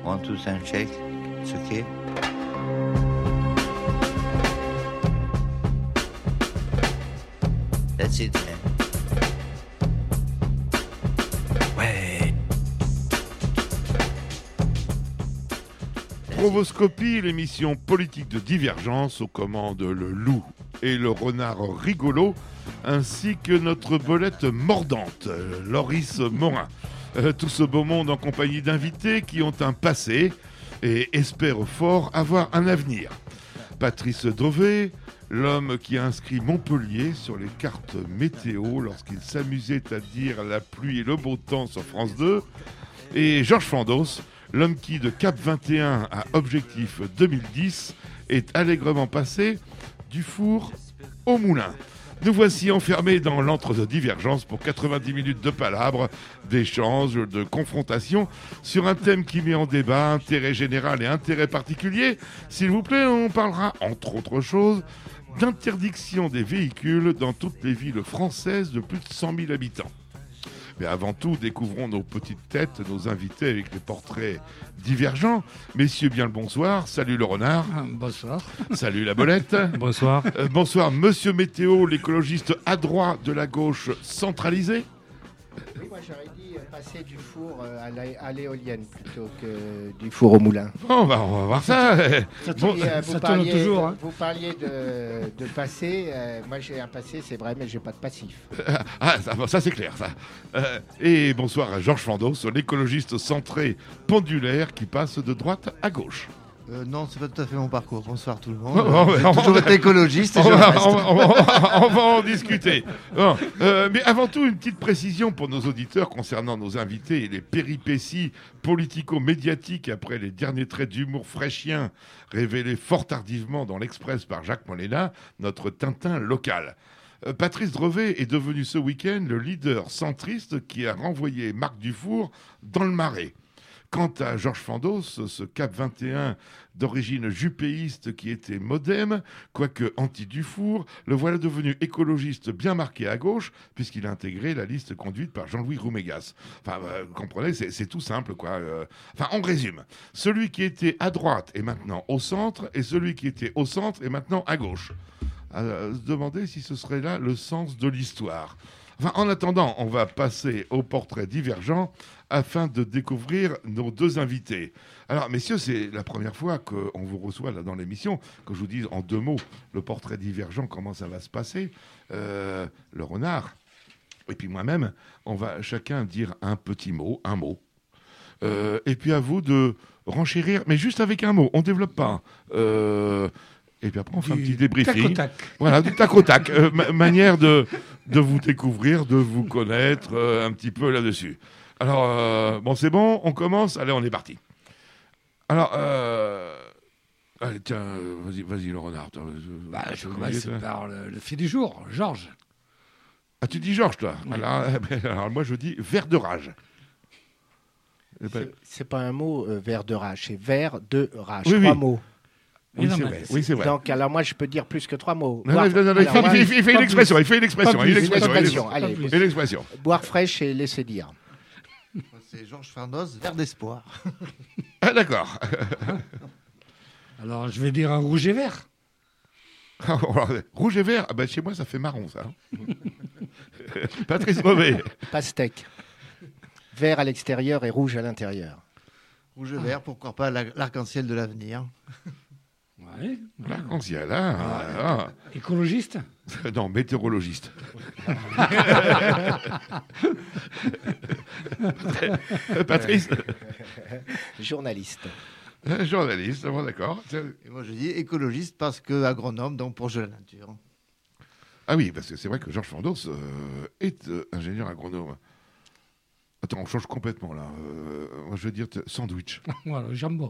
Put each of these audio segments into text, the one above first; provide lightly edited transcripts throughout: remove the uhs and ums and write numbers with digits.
One, two, sound check. It's okay. That's it, man. Ouais. Provoscopie, l'émission politique de divergence aux commandes le loup et le renard rigolo, ainsi que notre belette mordante, Loris Morin. Tout ce beau monde en compagnie d'invités qui ont un passé et espèrent fort avoir un avenir. Patrice Drevet, l'homme qui a inscrit Montpellier sur les cartes météo lorsqu'il s'amusait à dire la pluie et le beau temps sur France 2, et Georges Fandos, l'homme qui de Cap 21 à Objectif 2010 est allègrement passé du four au moulin. Nous voici enfermés dans l'antre de divergence pour 90 minutes de palabres, d'échanges, de confrontation sur un thème qui met en débat intérêt général et intérêt particulier. S'il vous plaît, on parlera, entre autres choses, d'interdiction des véhicules dans toutes les villes françaises de plus de 100 000 habitants. Mais avant tout, découvrons nos petites têtes, nos invités avec les portraits divergents. Messieurs, bien le bonsoir. Salut le renard. Bonsoir. Salut la bolette. Bonsoir. Bonsoir, monsieur Météo, l'écologiste adroit de la gauche centralisée. Oui, moi j'aurais dit passer du four à l'éolienne plutôt que du four au moulin. Bon, on va voir ça. Ça Bon, tourne, ça tourne toujours. Hein. Vous parliez de passé. Moi j'ai un passé, c'est vrai, mais j'ai pas de passif. ça c'est clair, ça. Et bonsoir à Georges Fandos, l'écologiste centré pendulaire qui passe de droite à gauche. Non, c'est pas tout à fait mon parcours. Bonsoir tout le monde. On J'ai toujours été écologiste et je le reste. on va en discuter. Bon, mais avant tout, une petite précision pour nos auditeurs concernant nos invités et les péripéties politico-médiatiques après les derniers traits d'humour fraîchien révélés fort tardivement dans l'Express par Jacques Molena, notre Tintin local. Patrice Drevet est devenu ce week-end le leader centriste qui a renvoyé Marc Dufour dans le Marais. Quant à Georges Fandos, ce Cap 21 d'origine jupéiste qui était modem, quoique anti-Dufour, le voilà devenu écologiste bien marqué à gauche, puisqu'il a intégré la liste conduite par Jean-Louis Roumégas. Enfin, vous comprenez, c'est tout simple, quoi. Enfin, on résume. Celui qui était à droite est maintenant au centre, et celui qui était au centre est maintenant à gauche. À se demander si ce serait là le sens de l'histoire. Enfin, en attendant, on va passer au portrait divergent afin de découvrir nos deux invités. Alors, messieurs, c'est la première fois qu'on vous reçoit là dans l'émission, que je vous dise en deux mots le portrait divergent, comment ça va se passer. Le renard, et puis moi-même, on va chacun dire un petit mot, un mot. Et puis à vous de renchérir, mais juste avec un mot, on ne développe pas. Et puis après, on fait un petit débriefing. Tac au tac. Voilà, du tac au tac. Manière de vous découvrir, de vous connaître un petit peu là-dessus. Alors, bon, c'est bon, on commence. Allez, on est parti. Alors, allez, tiens, vas-y, le renard. Je commence par le fait du jour, Georges. Ah, tu dis Georges, toi. Oui. Alors, moi, je dis vert de rage. C'est pas un mot vert de rage, c'est vert de rage. Oui, Trois oui. mots. Oui, c'est vrai. Oui, c'est vrai. Donc alors moi je peux dire plus que trois mots. Non, il fait une expression. Il fait une expression. Pas plus. Une expression. Allez, Une expression. boire fraîche et laisser dire. C'est Georges Fandos, vert d'espoir. Ah, d'accord. Alors, je vais dire un rouge et vert. Rouge et vert, chez moi, ça fait marron, ça. Patrice Drevet. Pastèque. Vert à l'extérieur et rouge à l'intérieur. Rouge et vert, pourquoi pas l'arc-en-ciel de l'avenir. Ouais. L'arc-en-ciel, hein. Écologiste. Non, météorologiste. Patrice. Journaliste. Journaliste, bon, d'accord. Et moi je dis écologiste parce que agronome, donc pour la nature. Ah oui, parce que c'est vrai que Georges Fandos est ingénieur agronome. Attends, on change complètement là. Moi, je veux dire sandwich. Voilà, jambon.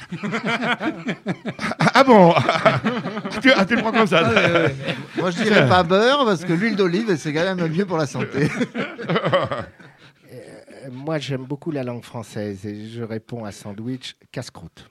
Ah bon. Tu le prends comme ça. Moi je dirais pas beurre parce que l'huile d'olive c'est quand même mieux pour la santé. Moi j'aime beaucoup la langue française et je réponds à sandwich casse-croûte.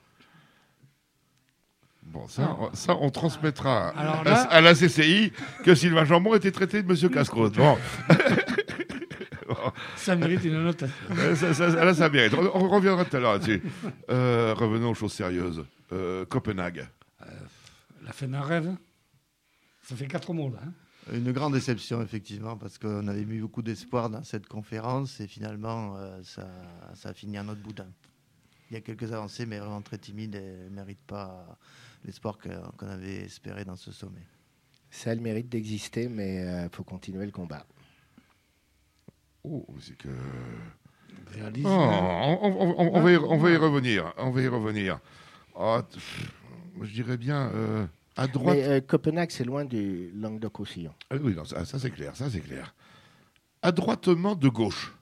Bon, ça, on transmettra Alors là- à la CCI que Sylvain Jambon était traité de Monsieur Casse-Croûte. Bon. Ça mérite une note. Là, ça mérite. On reviendra tout à l'heure là-dessus. Revenons aux choses sérieuses. Copenhague. La fin d'un rêve, ça fait 4 mots, là. Hein. Une grande déception, effectivement, parce qu'on avait mis beaucoup d'espoir dans cette conférence et finalement, ça a fini en autre boudin. Il y a quelques avancées, mais vraiment très timides et ne méritent pas l'espoir qu'on avait espéré dans ce sommet. Ça a le mérite d'exister, mais il faut continuer le combat. Oh, c'est que... Réalisme. on va y revenir. On va y revenir. Moi, je dirais bien à droite. Mais Copenhague, c'est loin du Languedoc-Roussillon. Ah oui, non, ça c'est clair, ça c'est clair. Adroitement de gauche.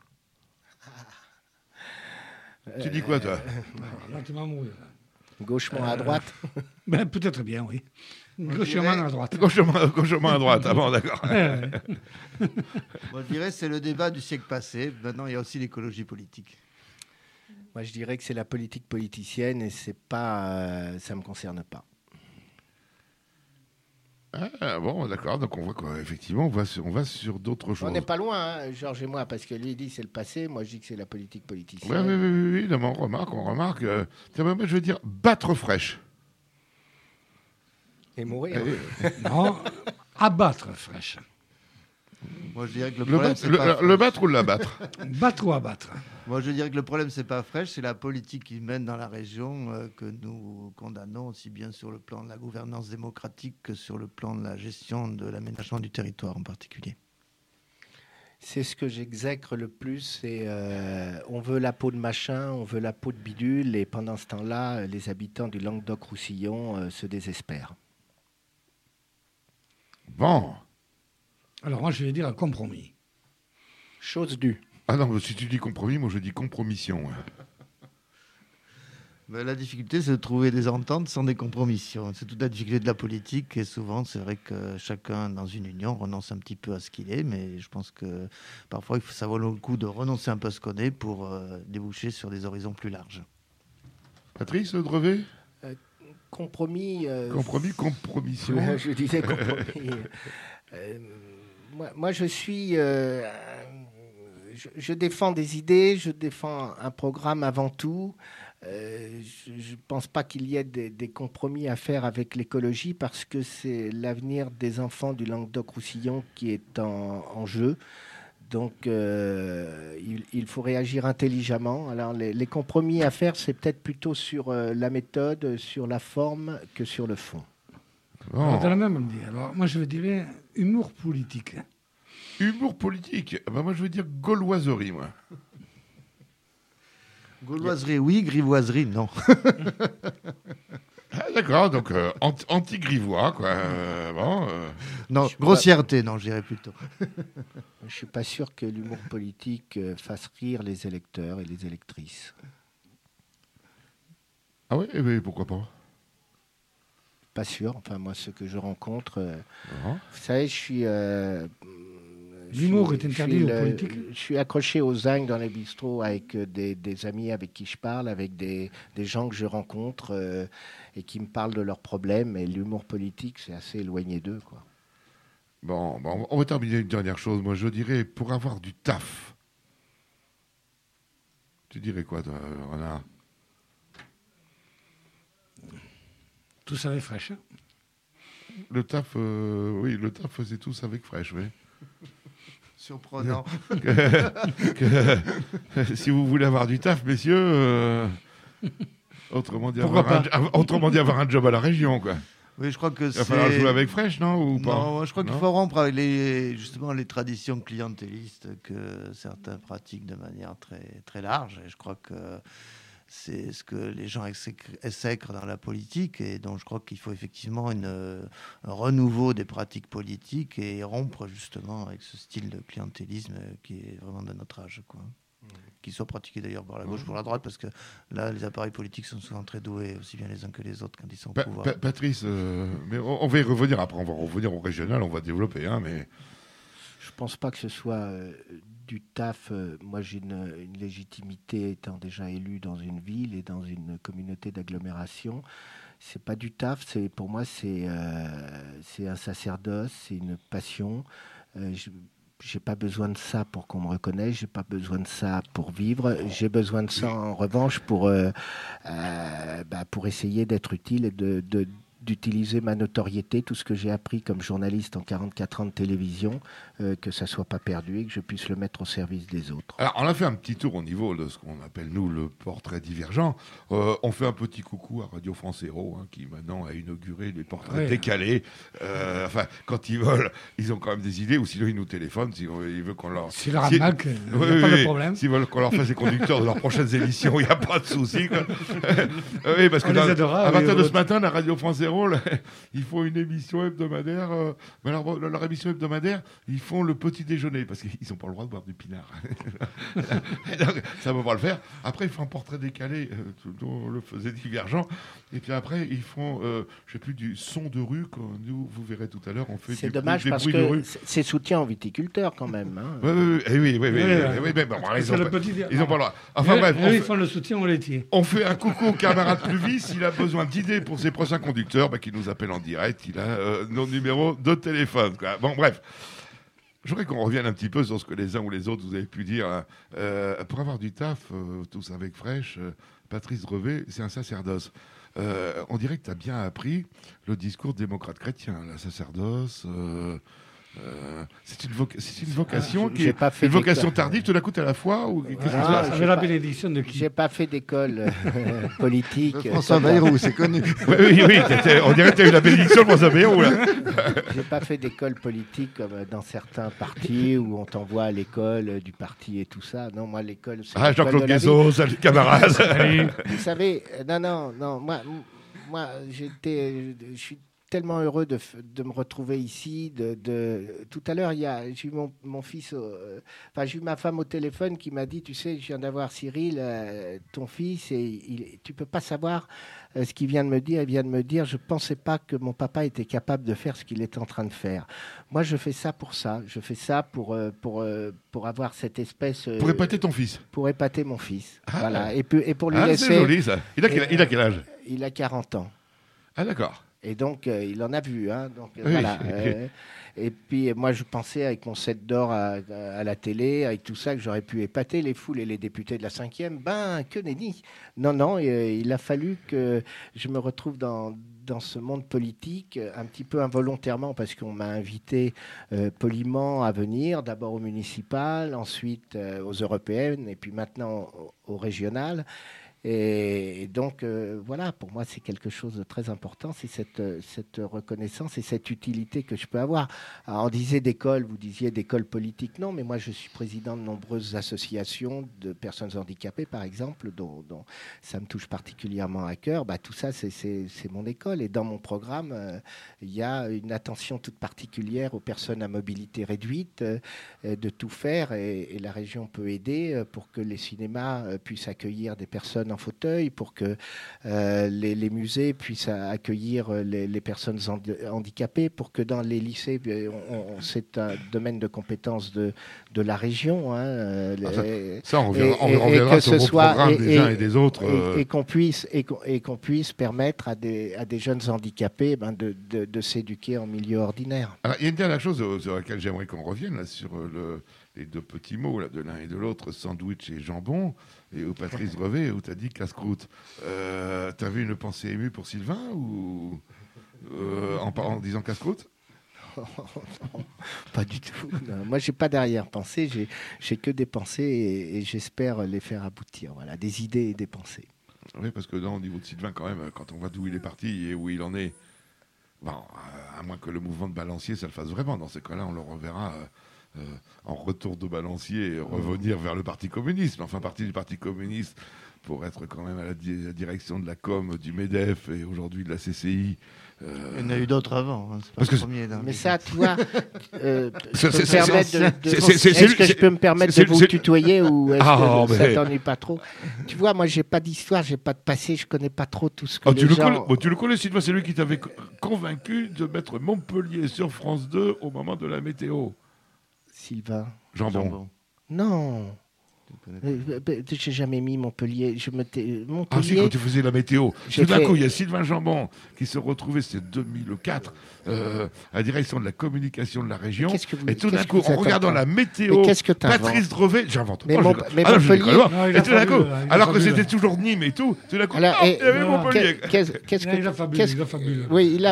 Tu dis quoi, toi? Là, tu m'as mouillé. Gauchement à droite. Ben, peut-être bien, oui. Gauchement à droite. Gauchement à droite. Ah bon, d'accord. Moi, je dirais que c'est le débat du siècle passé. Maintenant, il y a aussi l'écologie politique. Moi, je dirais que c'est la politique politicienne et c'est pas, ça me concerne pas. Ah, bon, d'accord. Donc on voit qu'effectivement, on va sur d'autres choses. On n'est pas loin, hein, Georges et moi, parce que lui il dit c'est le passé, moi je dis que c'est la politique politicienne. Oui. Non, mais on remarque. Tiens, moi, je veux dire battre fraîche. Et mourir. Non, abattre fraîche. Moi, je dirais que le problème, c'est pas Le battre ou l'abattre? Battre ou abattre. Moi, je dirais que le problème, c'est pas fraîche, c'est la politique qui mène dans la région que nous condamnons aussi bien sur le plan de la gouvernance démocratique que sur le plan de la gestion de l'aménagement du territoire en particulier. C'est ce que j'exècre le plus, c'est on veut la peau de machin, on veut la peau de bidule, et pendant ce temps-là, les habitants du Languedoc-Roussillon se désespèrent. Bon. Alors moi, je vais dire un compromis. Chose due. Ah non, si tu dis compromis, moi je dis compromission. Mais la difficulté, c'est de trouver des ententes sans des compromissions. C'est toute la difficulté de la politique. Et souvent, c'est vrai que chacun dans une union renonce un petit peu à ce qu'il est. Mais je pense que parfois, ça vaut le coup de renoncer un peu à ce qu'on est pour déboucher sur des horizons plus larges. Patrice Drevet? Compromis. Compromission. Je disais compromis. Moi, je suis... je défends des idées, je défends un programme avant tout. Je ne pense pas qu'il y ait des compromis à faire avec l'écologie parce que c'est l'avenir des enfants du Languedoc-Roussillon qui est en jeu. Donc, il faut réagir intelligemment. Alors, les compromis à faire, c'est peut-être plutôt sur la méthode, sur la forme que sur le fond. Oh. Alors, t'as la même idée. Alors, moi, je dirais humour politique. Humour politique. Ben, moi, je veux dire gauloiserie, moi. Gauloiserie, oui. Grivoiserie, non. Ah, d'accord, donc anti-grivois, quoi. Non, grossièreté, non, je dirais plutôt. Je ne suis pas sûr que l'humour politique fasse rire les électeurs et les électrices. Ah oui, pourquoi pas? Pas sûr. Enfin, moi, ce que je rencontre... Uh-huh. Vous savez, je suis... L'humour est interdit aux politiques. Je suis accroché aux zincs dans les bistrots avec des amis avec qui je parle, avec des gens que je rencontre et qui me parlent de leurs problèmes. Et l'humour politique, c'est assez éloigné d'eux, quoi. Bon, on va terminer une dernière chose. Moi, je dirais, pour avoir du taf. Tu dirais quoi, toi, Renard? Tout ça est fraîche. Le taf, oui, le taf faisait tous avec fraîche, oui. Surprenant. Si vous voulez avoir du taf, messieurs, autrement dit, avoir un job à la région, quoi. Oui, je crois que il va falloir jouer avec fraîche, non, ou pas? Non, je crois qu'il faut rompre avec justement les traditions clientélistes que certains pratiquent de manière très, très large. Et je crois que c'est ce que les gens exècrent dans la politique, et donc je crois qu'il faut effectivement un renouveau des pratiques politiques et rompre justement avec ce style de clientélisme qui est vraiment de notre âge, quoi. Qui soit pratiqué d'ailleurs par la gauche ou par la droite, parce que là, les appareils politiques sont souvent très doués, aussi bien les uns que les autres, quand ils sont au pouvoir. Patrice, mais on va y revenir après, on va revenir au régional, on va développer, hein, mais... Je pense pas que ce soit du taf. Moi, j'ai une légitimité étant déjà élu dans une ville et dans une communauté d'agglomération. C'est pas du taf. Pour moi, c'est un sacerdoce, c'est une passion. j'ai pas besoin de ça pour qu'on me reconnaisse, j'ai pas besoin de ça pour vivre, j'ai besoin de ça en revanche pour essayer d'être utile et d'utiliser ma notoriété, tout ce que j'ai appris comme journaliste en 44 ans de télévision, que ça soit pas perdu et que je puisse le mettre au service des autres. Alors, on a fait un petit tour au niveau de ce qu'on appelle, nous, le portrait divergent. On fait un petit coucou à Radio France Héros, qui maintenant a inauguré les portraits décalés. Quand ils veulent, ils ont quand même des idées, ou sinon ils nous téléphonent, s'ils veulent qu'on leur... Si leur arnaque, il n'y a pas de problème. S'ils veulent qu'on leur fasse les conducteurs de leurs prochaines émissions, il n'y a pas de souci. Oui, parce que à partir de ce matin, la Radio France Héros, là, ils font une émission hebdomadaire. Mais alors, leur émission hebdomadaire, ils font le petit déjeuner, parce qu'ils n'ont pas le droit de boire du pinard. Donc, ça ne va pas le faire. Après, ils font un portrait décalé, dont on le faisait divergent. Et puis après, ils font, je ne sais plus, du son de rue. Nous, vous verrez tout à l'heure, on fait c'est dommage des parce bruits de rue. que c'est soutien aux viticulteurs quand même. Hein. Oui, mais bon, ils n'ont pas le droit. Enfin bref, ils font le soutien aux laitiers. On fait un coucou au camarade Pluvis. S'il a besoin d'idées pour ses prochains conducteurs, qu'il nous appelle en direct. Il a nos numéros de téléphone. Quoi. Bon, bref. Je voudrais qu'on revienne un petit peu sur ce que les uns ou les autres vous avez pu dire. Pour avoir du taf, tous avec Fraîche, Patrice Drevet, c'est un sacerdoce. On dirait que tu as bien appris le discours démocrate chrétien, la sacerdoce. C'est une vocation qui est une vocation tardive. Tout d'un coup, tu as la foi ou avec la bénédiction de qui? J'ai pas fait d'école politique. François Bayrou, c'est connu. Oui, on dirait que tu as eu la bénédiction de François Bayrou. J'ai pas fait d'école politique comme dans certains partis où on t'envoie à l'école du parti et tout ça. Non, moi, l'école, c'est Jean-Claude Guézot, salut camarades. Vous savez, non, moi, je suis tellement heureux de me retrouver ici. Tout à l'heure, j'ai eu mon fils, j'ai eu ma femme au téléphone qui m'a dit, tu sais, je viens d'avoir Cyril, ton fils, et tu peux pas savoir ce qu'il vient de me dire. Il vient de me dire, je pensais pas que mon papa était capable de faire ce qu'il est en train de faire. Moi, je fais ça pour ça. Je fais ça pour avoir cette espèce... pour épater ton fils. Pour épater mon fils. Voilà. Et pour lui laisser... C'est joli, ça. Il a quel âge? Il a 40 ans. Ah, d'accord. Et donc, il en a vu. Donc, voilà. Et puis, moi, je pensais, avec mon 7 d'or à la télé, avec tout ça, que j'aurais pu épater les foules et les députés de la 5e. Que nenni. Non, il a fallu que je me retrouve dans ce monde politique, un petit peu involontairement, parce qu'on m'a invité poliment à venir, d'abord aux municipales, ensuite aux européennes, et puis maintenant aux régionales. Et donc, voilà, pour moi, c'est quelque chose de très important, c'est cette reconnaissance et cette utilité que je peux avoir. Alors, on disait d'école, vous disiez d'école politique, non, mais moi, je suis président de nombreuses associations de personnes handicapées, par exemple, dont ça me touche particulièrement à cœur. Tout ça, c'est mon école. Et dans mon programme, il y a une attention toute particulière aux personnes à mobilité réduite, de tout faire, et la région peut aider pour que les cinémas puissent accueillir des personnes en fauteuil, pour que les musées puissent accueillir les personnes handicapées, pour que dans les lycées, c'est un domaine de compétence de la région. Ça, on reviendra sur vos programmes des uns et des autres. Et qu'on puisse permettre à des jeunes handicapés de s'éduquer en milieu ordinaire. Alors, il y a une dernière chose sur laquelle j'aimerais qu'on revienne, là, sur les deux petits mots là, de l'un et de l'autre, sandwich et jambon, et au Patrice Drevet, où tu as dit casse-croûte. Tu avais une pensée émue pour Sylvain ou en disant casse-croûte? Non, pas du tout. Non. Moi, j'ai pas d'arrière-pensée, j'ai que des pensées et j'espère les faire aboutir. Voilà, des idées et des pensées. Oui, parce que là, au niveau de Sylvain, quand même, quand on voit d'où il est parti et où il en est, bon, à moins que le mouvement de balancier, ça le fasse vraiment. Dans ces cas-là, on le reverra en retour de balancier et revenir vers le Parti communiste. Enfin, parti du Parti communiste pour être quand même à la direction de la com, du MEDEF et aujourd'hui de la CCI. Il y en a eu d'autres avant. C'est pas le premier. Mais ça, tu vois, est-ce que je peux me permettre de vous tutoyer ou est-ce que ça t'ennuie pas trop? Tu vois, moi, j'ai pas d'histoire, j'ai pas de passé, je connais pas trop tout ce que les gens... Tu le connais, Sylvain, c'est lui qui t'avait convaincu de mettre Montpellier sur France 2 au moment de la météo. Sylvain. Jambon. Non. J'ai jamais mis Montpellier. Montpellier. Ah si, quand tu faisais la météo. J'ai Tout d'un fait- coup, il y a Sylvain Jambon qui se retrouvait, c'était 2004, à la direction de la communication de la région. Qu'est-ce que vous- Et tout d'un qu'est-ce que coup, vous en êtes regardant en train- la météo, Mais qu'est-ce que t'inventes? Patrice Drevet, j'invente Mais pas. Mont- je- mais Ah non, je Montpellier- déconne pas. Non, il Et a tout d'un coup, fabuleux, il a alors que fabuleux. c'était toujours Nîmes et tout d'un coup, Alors, hop, il y avait non, Montpellier. Qu'est-ce Non, il a fabuleux, qu'est-ce- il a fabuleux. Oui, il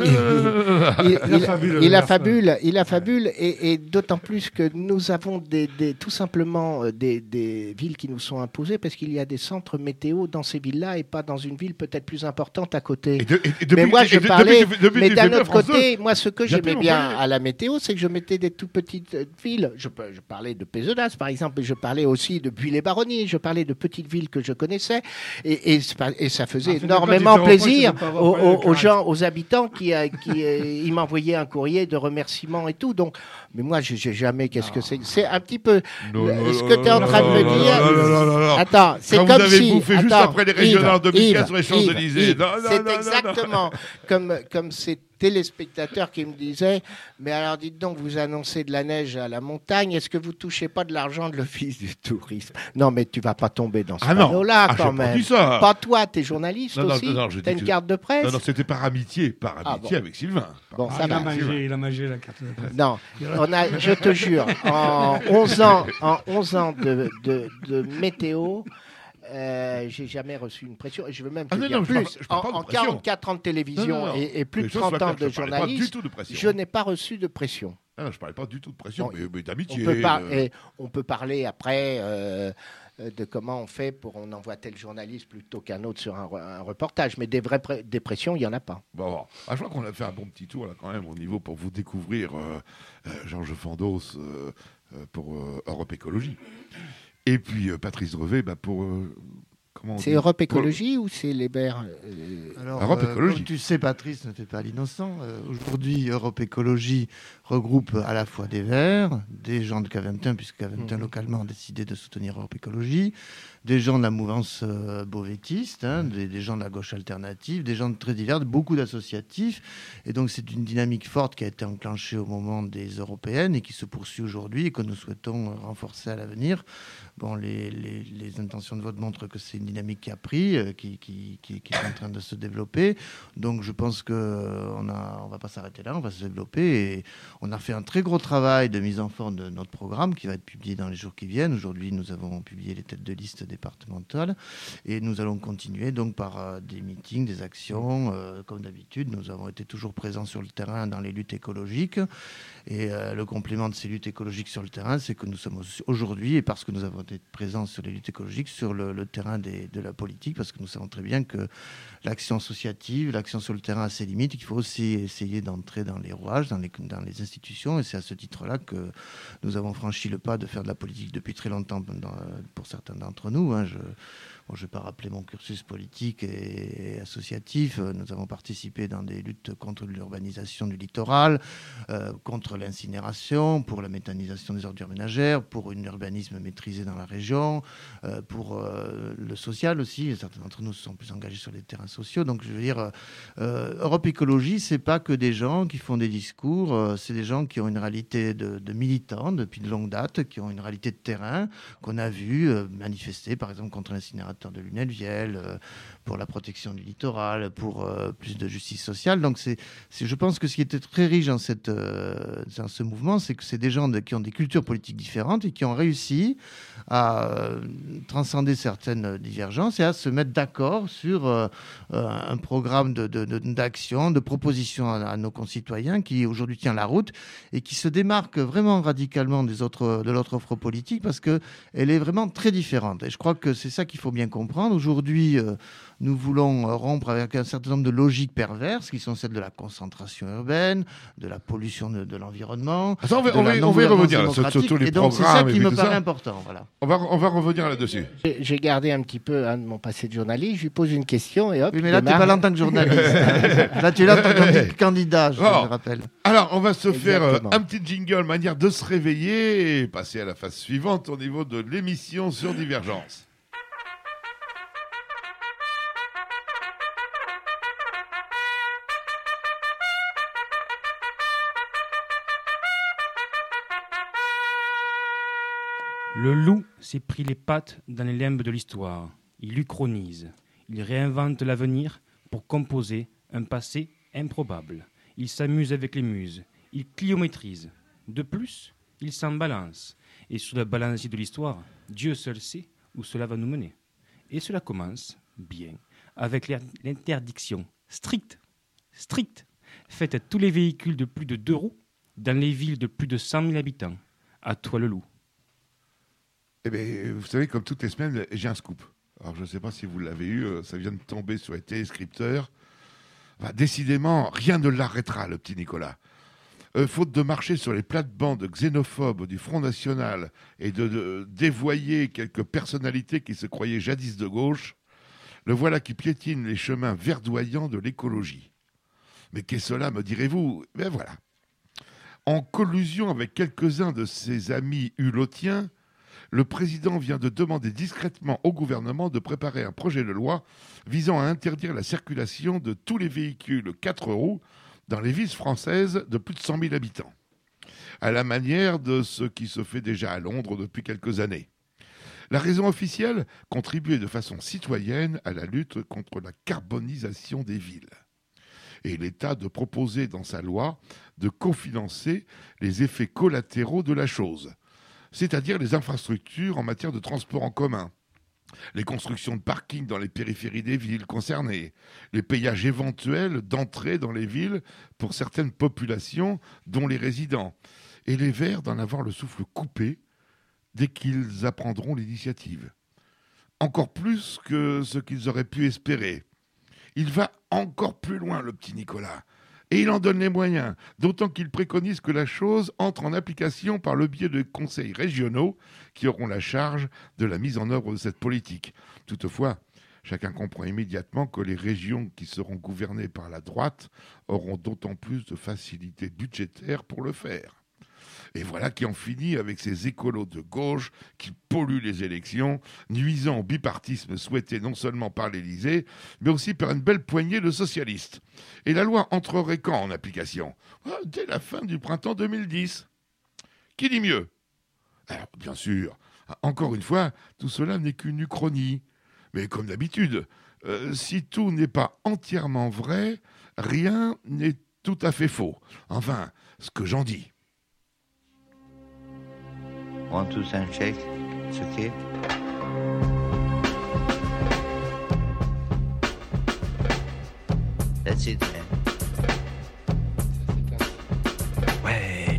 a fabule, et d'autant plus que nous avons tout simplement des villes qui nous sont imposées parce qu'il y a des centres météo dans ces villes-là et pas dans une ville peut-être plus importante à côté. Mais moi, je parlais. Mais d'un autre côté, moi, ce que il y a j'aimais plus bien Montpellier. à la météo, c'est que je mettais des tout petites villes. Je parlais de Pézenas, par exemple, mais je parlais aussi de Buis-les-Baronnies. Je parlais de petites villes que je connaissais, et ça faisait énormément plaisir aux gens, aux habitants qui ils m'envoyaient un courrier de remerciements et tout. Donc, mais moi, j'ai jamais. Qu'est-ce que c'est? C'est un petit peu ce que tu es en train de me dire. Attends, c'est Quand comme vous avez si. bouffé juste attends, après les régionales Yves, 2015 sur les Yves, Champs-Élysées. Yves, Non, non, c'est non, non, exactement comme ces téléspectateurs qui me disaient mais alors dites donc, vous annoncez de la neige à la montagne, est-ce que vous touchez pas de l'argent de l'Office du tourisme? Non, mais tu vas pas tomber dans ce panneau-là j'ai quand pas même. dit ça. Pas toi, t'es journaliste Non, aussi. je T'as dis une que- carte de presse. Non, c'était par amitié bon. avec Sylvain. Bon, Ah, ça il a va. mangé, la carte de presse. Non, je te jure, en 11 ans de météo, j'ai jamais reçu une pression. Et je veux même te Ah non, dire non, je plus. parle pas de En pression. 44 ans de télévision Non. et plus Que de les choses 30 soient ans claires, de je parlais pas du journaliste, tout de pression. je n'ai pas reçu de pression. Ah non, je parlais pas du tout de pression, Bon, mais d'amitié. On peut parler après de comment on fait on envoie tel journaliste plutôt qu'un autre sur un reportage. Mais des vraies pressions, il n'y en a pas. Bon. Ah, je crois qu'on a fait un bon petit tour là quand même au niveau pour vous découvrir Georges Fandos pour Europe Écologie. Et puis Patrice Drevet pour... comment on C'est dit Europe Écologie ou c'est les Verts Alors, Europe Écologie. comme tu sais, Patrice ne fait pas l'innocent. Aujourd'hui, Europe Écologie regroupe à la fois des Verts, des gens de K21, puisque K21 localement a décidé de soutenir Europe Écologie, des gens de la mouvance bovétiste, des gens de la gauche alternative, des gens très divers, beaucoup d'associatifs. Et donc, c'est une dynamique forte qui a été enclenchée au moment des européennes et qui se poursuit aujourd'hui et que nous souhaitons renforcer à l'avenir. Bon, les intentions de vote montrent que c'est une dynamique qui a pris, qui est en train de se développer. Donc, je pense qu'on va pas s'arrêter là, on va se développer. Et on a fait un très gros travail de mise en forme de notre programme qui va être publié dans les jours qui viennent. Aujourd'hui, nous avons publié les têtes de liste départementales et nous allons continuer donc par des meetings, des actions. Comme d'habitude, nous avons été toujours présents sur le terrain dans les luttes écologiques. Et le complément de ces luttes écologiques sur le terrain, c'est que nous sommes aujourd'hui, et parce que nous avons été présents sur les luttes écologiques, sur le terrain de la politique, parce que nous savons très bien que l'action associative, l'action sur le terrain a ses limites, qu'il faut aussi essayer d'entrer dans les rouages, dans les institutions, et c'est à ce titre-là que nous avons franchi le pas de faire de la politique depuis très longtemps pour certains d'entre nous. Je ne vais pas rappeler mon cursus politique et associatif. Nous avons participé dans des luttes contre l'urbanisation du littoral, contre l'incinération, pour la méthanisation des ordures ménagères, pour un urbanisme maîtrisé dans la région, pour le social aussi. Certains d'entre nous se sont plus engagés sur les terrains sociaux. Donc, je veux dire, Europe Écologie, c'est pas que des gens qui font des discours, c'est des gens qui ont une réalité de militants depuis de longue date, qui ont une réalité de terrain qu'on a vu manifester, par exemple, contre l'incinérateur de Lunel-Viel, pour la protection du littoral, pour plus de justice sociale. Donc, je pense que ce qui était très riche dans ce mouvement, c'est que c'est des gens qui ont des cultures politiques différentes et qui ont réussi à transcender certaines divergences et à se mettre d'accord sur un programme d'action, de proposition à nos concitoyens qui aujourd'hui tient la route et qui se démarque vraiment radicalement de l'autre offre politique parce qu'elle est vraiment très différente. Et je crois que c'est ça qu'il faut bien comprendre. Aujourd'hui, nous voulons rompre avec un certain nombre de logiques perverses qui sont celles de la concentration urbaine, de la pollution de l'environnement. Ça, on va y revenir sur tous les et donc, c'est programmes ça qui et me tout paraît ça. important. Voilà. On va revenir là-dessus. J'ai gardé un petit peu de mon passé de journaliste. Je lui pose une question et hop. Oui, mais là, tu n'es pas là en tant que journaliste. Là, tu es là en tant que candidat, je Oh. le rappelle. Alors, on va se Exactement. faire un petit jingle, manière de se réveiller et passer à la phase suivante au niveau de l'émission sur Divergence. Le loup s'est pris les pattes dans les limbes de l'histoire. Il uchronise. Il réinvente l'avenir pour composer un passé improbable. Il s'amuse avec les muses. Il cliométrise. De plus, il s'en balance. Et sur le balancier de l'histoire, Dieu seul sait où cela va nous mener. Et cela commence, bien, avec l'interdiction stricte, faite à tous les véhicules de plus de 2 roues dans les villes de plus de 100 000 habitants. À toi le loup. Eh bien, vous savez, comme toutes les semaines, j'ai un scoop. Alors, je ne sais pas si vous l'avez eu, ça vient de tomber sur les téléscripteurs. Enfin, décidément, rien ne l'arrêtera, le petit Nicolas. Faute de marcher sur les plates-bandes xénophobes du Front National et de dévoyer quelques personnalités qui se croyaient jadis de gauche, le voilà qui piétine les chemins verdoyants de l'écologie. Mais qu'est-ce cela, me direz-vous ? Ben voilà. En collusion avec quelques-uns de ses amis hulotiens, le président vient de demander discrètement au gouvernement de préparer un projet de loi visant à interdire la circulation de tous les véhicules 4 roues dans les villes françaises de plus de 100 000 habitants, à la manière de ce qui se fait déjà à Londres depuis quelques années. La raison officielle, contribuer de façon citoyenne à la lutte contre la carbonisation des villes. Et l'État de proposer dans sa loi de cofinancer les effets collatéraux de la chose, c'est-à-dire les infrastructures en matière de transport en commun, les constructions de parkings dans les périphéries des villes concernées, les payages éventuels d'entrée dans les villes pour certaines populations, dont les résidents, et les Verts d'en avoir le souffle coupé dès qu'ils apprendront l'initiative. Encore plus que ce qu'ils auraient pu espérer. Il va encore plus loin, le petit Nicolas. Et il en donne les moyens, d'autant qu'il préconise que la chose entre en application par le biais de conseils régionaux qui auront la charge de la mise en œuvre de cette politique. Toutefois, chacun comprend immédiatement que les régions qui seront gouvernées par la droite auront d'autant plus de facilité budgétaire pour le faire. Et voilà qui en finit avec ces écolos de gauche qui polluent les élections, nuisant au bipartisme souhaité non seulement par l'Élysée, mais aussi par une belle poignée de socialistes. Et la loi entrerait quand en application ? Dès la fin du printemps 2010. Qui dit mieux ? Alors, bien sûr, encore une fois, tout cela n'est qu'une uchronie. Mais comme d'habitude, si tout n'est pas entièrement vrai, rien n'est tout à fait faux. Enfin, ce que j'en dis. 1, 2, 3, shake. It's okay. That's it, man. Ouais.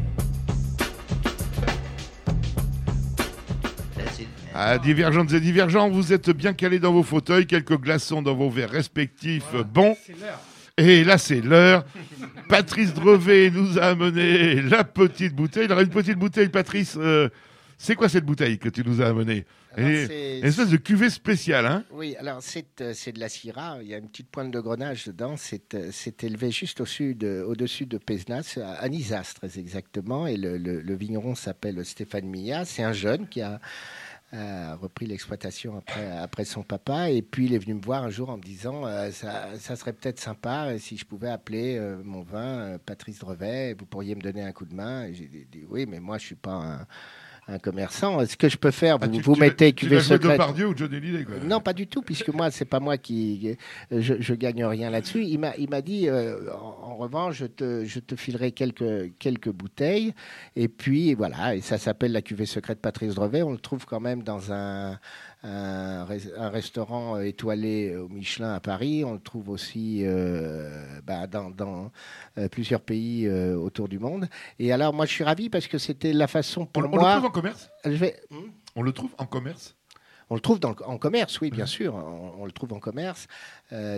That's it, man. Ah, divergentes et divergents, vous êtes bien calés dans vos fauteuils, quelques glaçons dans vos verres respectifs. Voilà, bon. C'est l'heure. Et là, c'est l'heure. Patrice Drevet nous a amené la petite bouteille. Alors, une petite bouteille, Patrice. C'est quoi cette bouteille que tu nous as amenée ? Une espèce de cuvée spéciale, hein ? Oui, alors c'est de la Syrah. Il y a une petite pointe de Grenache dedans. C'est élevé juste au-dessus de Pézenas, à Nizas très exactement. Et le vigneron s'appelle Stéphane Millat. C'est un jeune qui a repris l'exploitation après son papa. Et puis il est venu me voir un jour en me disant ça serait peut-être sympa si je pouvais appeler mon vin Patrice Drevet. Vous pourriez me donner un coup de main. Et j'ai dit oui, mais moi je suis pas un commerçant. Est-ce que je peux faire vous mettez cuvée secrète. Tu Depardieu ou Johnny Hallyday, quoi. Non, pas du tout, puisque moi, c'est pas moi qui... Je gagne rien là-dessus. Il m'a dit, en revanche, je te filerai quelques bouteilles. Et puis, voilà, et ça s'appelle la cuvée secrète Patrice Drevet. On le trouve quand même dans un restaurant étoilé au Michelin à Paris. On le trouve aussi dans plusieurs pays autour du monde. Et alors, moi, je suis ravi parce que c'était la façon pour moi... On le trouve en commerce ? On le trouve en commerce ? On le trouve en commerce, oui, bien sûr. On le trouve en commerce, à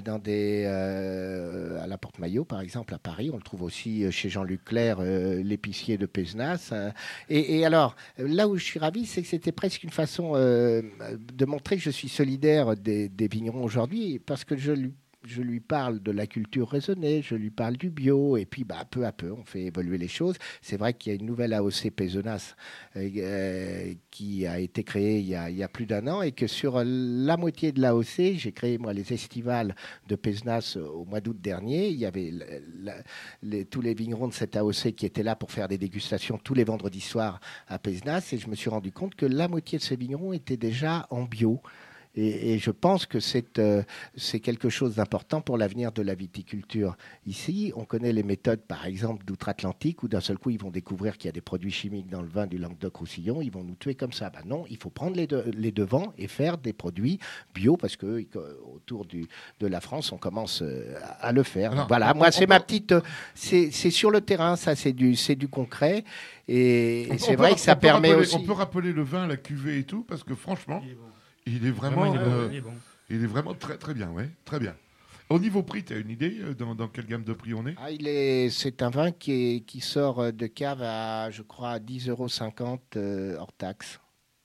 la Porte-Maillot, par exemple, à Paris. On le trouve aussi chez Jean-Luc Clerc, l'épicier de Pézenas. Et alors, là où je suis ravi, c'est que c'était presque une façon de montrer que je suis solidaire des vignerons aujourd'hui, parce que je je lui parle de la culture raisonnée, je lui parle du bio, et puis peu à peu, on fait évoluer les choses. C'est vrai qu'il y a une nouvelle AOC Pézenas qui a été créée il y a plus d'1 an, et que sur la moitié de l'AOC, j'ai créé moi les estivales de Pézenas au mois d'août dernier. Il y avait tous les vignerons de cette AOC qui étaient là pour faire des dégustations tous les vendredis soirs à Pézenas, et je me suis rendu compte que la moitié de ces vignerons étaient déjà en bio. Et je pense que c'est quelque chose d'important pour l'avenir de la viticulture. Ici, on connaît les méthodes, par exemple, d'outre-Atlantique, où d'un seul coup, ils vont découvrir qu'il y a des produits chimiques dans le vin du Languedoc-Roussillon. Ils vont nous tuer comme ça. Non, il faut prendre les devants et faire des produits bio, parce que autour de la France, on commence à le faire. Alors, voilà, moi, c'est ma petite... C'est sur le terrain, ça, c'est du concret. Et c'est vrai que ça permet aussi... On peut rappeler le vin, la cuvée et tout, parce que franchement... Il est vraiment, il est vraiment très très bien, ouais, très bien. Au niveau prix, tu as une idée dans quelle gamme de prix on est? C'est un vin qui sort de cave à, je crois, 10,50 € hors taxe.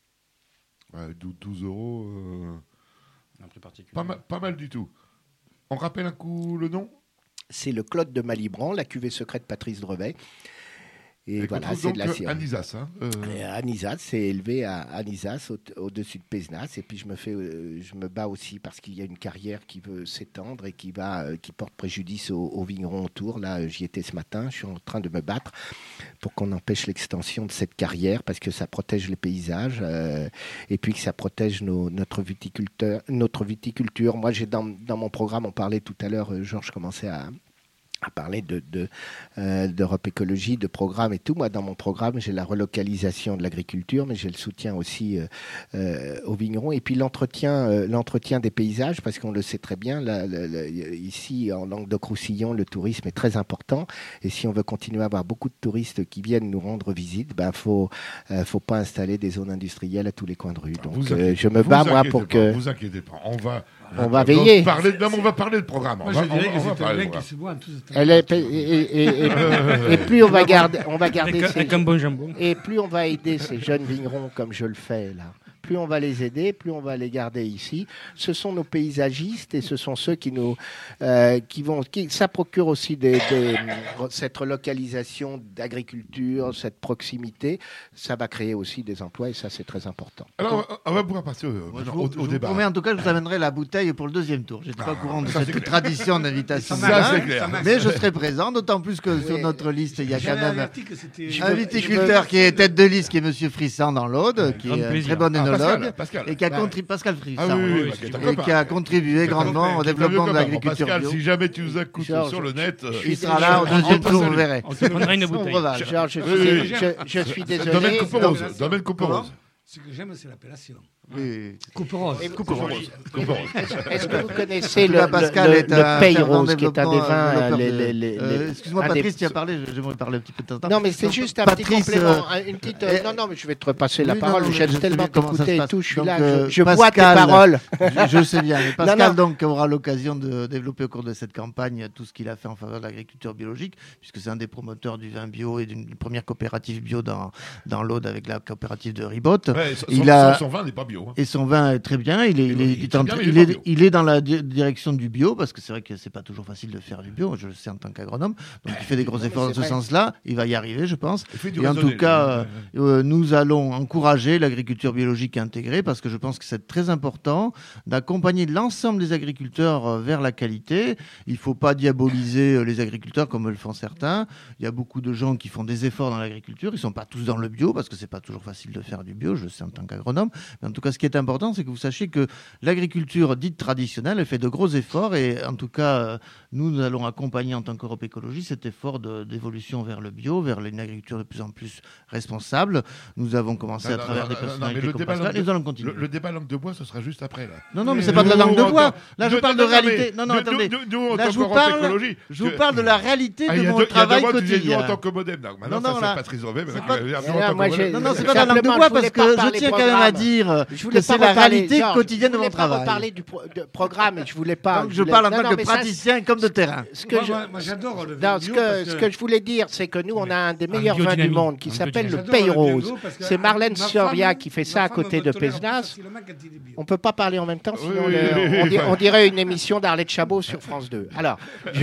12 euros. Un prix particulier. Pas mal du tout. On rappelle un coup le nom? C'est le Claude de Malibran, la cuvée secrète Patrice Drevet. Et voilà, c'est de la Syrie. Anisas, Anisas, c'est élevé à Anisas, au-dessus de Pézenas. Et puis je me bats aussi parce qu'il y a une carrière qui veut s'étendre et qui porte préjudice aux vignerons autour. Là, j'y étais ce matin. Je suis en train de me battre pour qu'on empêche l'extension de cette carrière, parce que ça protège les paysages et puis que ça protège notre viticulture. Moi, j'ai dans mon programme, on parlait tout à l'heure, Georges commençait à parler d'Europe Écologie, de programme et tout. Moi, dans mon programme, j'ai la relocalisation de l'agriculture, mais j'ai le soutien aussi aux vignerons. Et puis l'entretien des paysages, parce qu'on le sait très bien, ici, en Languedoc-Roussillon, le tourisme est très important. Et si on veut continuer à avoir beaucoup de touristes qui viennent nous rendre visite, faut pas installer des zones industrielles à tous les coins de rue. Donc, je me bats, moi, pour que... Vous inquiétez pas, on va veiller. On va parler de programme. Moi, je dirais que c'est un mec qui se boit en tout ce temps. Et plus on va garder avec un bon jambon. Et plus on va aider ces jeunes vignerons comme je le fais là, plus on va les aider, plus on va les garder ici. Ce sont nos paysagistes et ce sont ceux ça procure aussi cette relocalisation d'agriculture, cette proximité. Ça va créer aussi des emplois et ça, c'est très important. Alors, on va pouvoir passer au débat. Promets, en tout cas, je vous amènerai la bouteille pour le deuxième tour. Je n'étais pas au courant de cette tradition d'invitation. Ça, c'est clair. Mais je serai présent, d'autant plus que sur notre liste, il y a quand même un viticulteur qui est tête de liste, qui est Monsieur Frissan dans l'Aude, qui est un très bon énologue, et qui a contribué, Pascal Frissan, et qui a contribué grandement au développement de l'agriculture Pascal, bio. si jamais tu nous écoutes sur le net, il sera là au deuxième tour, vous verrez. On te prendra une bouteille. Georges, je suis désolé. Domaine Couperose. Ce que j'aime, c'est l'appellation. Oui. Coupe rose. Est-ce que vous connaissez le Pays Rose, qui est un des vins... Excuse-moi, Patrice, tu as parlé, j'aimerais parler un petit peu de temps. Non, mais c'est juste un petit complément. Non, mais je vais te repasser la parole. J'aime tellement t'écouter et tout. Je suis là, je bois tes paroles. Je sais bien. Mais Pascal, donc, aura l'occasion de développer au cours de cette campagne tout ce qu'il a fait en faveur de l'agriculture biologique, puisque c'est un des promoteurs du vin bio et d'une première coopérative bio dans l'Aude avec la coopérative de Ribot. Son vin n'est pas bio. Et son vin est très bien. Il est dans la direction du bio, parce que c'est vrai que c'est pas toujours facile de faire du bio. Je le sais en tant qu'agronome. Donc il fait des gros efforts dans ce sens-là. Il va y arriver, je pense. Et en tout cas, nous allons encourager l'agriculture biologique intégrée, parce que je pense que c'est très important d'accompagner l'ensemble des agriculteurs vers la qualité. Il ne faut pas diaboliser les agriculteurs comme le font certains. Il y a beaucoup de gens qui font des efforts dans l'agriculture. Ils ne sont pas tous dans le bio, parce que c'est pas toujours facile de faire du bio. Je le sais en tant qu'agronome. Mais en tout cas, ce qui est important, c'est que vous sachiez que l'agriculture dite traditionnelle, elle fait de gros efforts, et en tout cas, nous allons accompagner en tant qu'Europe Écologie cet effort d'évolution vers le bio, vers une agriculture de plus en plus responsable. Nous avons commencé à travers des personnalités comme Pascal, et nous allons continuer. Le débat langue de bois, ce sera juste après. Là. Non, mais c'est pas de la langue de bois. Là, je parle de réalité. Non, attendez. Là, je vous parle de la réalité de mon travail quotidien. En tant que modem, maintenant, ça c'est Patrice Drevet. Non, c'est pas de la langue de bois, parce que je tiens quand même à dire Je voulais que c'est pas la reparler, réalité Georges, quotidienne de je mon voulais pas travail. reparler du programme et je voulais pas. Donc je parle en Non, tant non, que mais ça, praticien comme de terrain. Ce que je... Moi, j'adore le Non, vin ce bio que, parce ce que je voulais dire, c'est que nous, on a un des Un meilleurs vins du biodynamique. monde qui Un s'appelle le J'adore Pays le bio Rose. parce que C'est Marlène ma Soria femme- qui fait ma ça à femme côté me de tolère Pézenas. facilement quand il est bio. On peut pas parler en même temps, sinon Oui, oui, oui. on dirait une émission d'Arlette Chabot sur France 2. Alors, je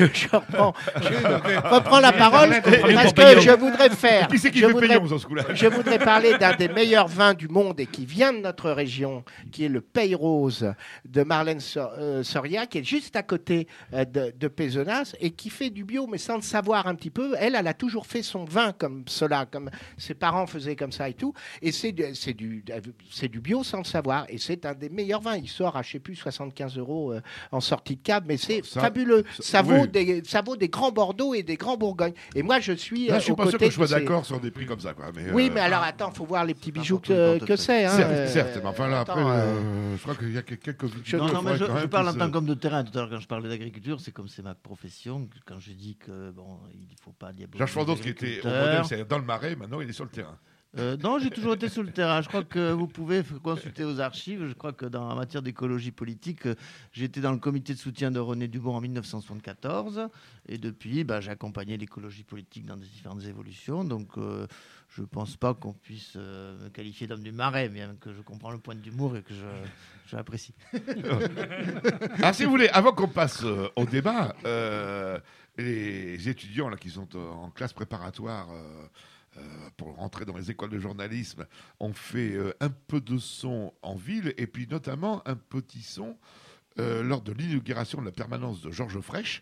reprends la parole parce que je voudrais faire. Qui c'est qui je fait voudrais- payant dans ce coup-là? Je voudrais parler d'un des meilleurs vins du monde et qui vient de notre région, qui est le Pays Rose de Marlène Soria, qui est juste à côté de Pézenas et qui fait du bio, mais sans le savoir un petit peu. Elle a toujours fait son vin comme cela, comme ses parents faisaient comme ça et tout. Et c'est du bio sans le savoir. Et c'est un des meilleurs vins. Il sort à, je sais plus, 75 € en sortie de cab, mais c'est Ça- fabuleux. Ça oui. vaut des grands Bordeaux et des grands Bourgognes. Et moi, je suis Là, je suis aux pas sûr côtés que je sois de ces- d'accord sur des prix comme ça, quoi. Mais, Oui, mais alors attends, faut voir les petits bijoux pour tout le que portefeuille. c'est. Hein, certes, mais enfin là, après, attends, je crois qu'il y a quelques vidéos. Non, mais faudrait quand je même parle en qu'ils tant se- qu'homme de terrain. Tout à l'heure, quand je parlais d'agriculture, c'est comme c'est ma profession. Quand je dis que bon, il faut pas diaboliser. Georges Fandos, qui était au modèle, c'est dans le Marais, maintenant il est sur le terrain. Non, j'ai toujours été sur le terrain. Je crois que vous pouvez consulter aux archives. Je crois que dans la matière d'écologie politique, j'étais dans le comité de soutien de René Dubon en 1974. Et depuis, j'ai accompagné l'écologie politique dans des différentes évolutions. Donc, je ne pense pas qu'on puisse me qualifier d'homme du Marais, bien que je comprends le point d'humour et que je l'apprécie. Alors, si vous voulez, avant qu'on passe au débat, les étudiants là, qui sont en classe préparatoire pour rentrer dans les écoles de journalisme ont fait un peu de son en ville et puis notamment un petit son lors de l'inauguration de la permanence de Georges Frêche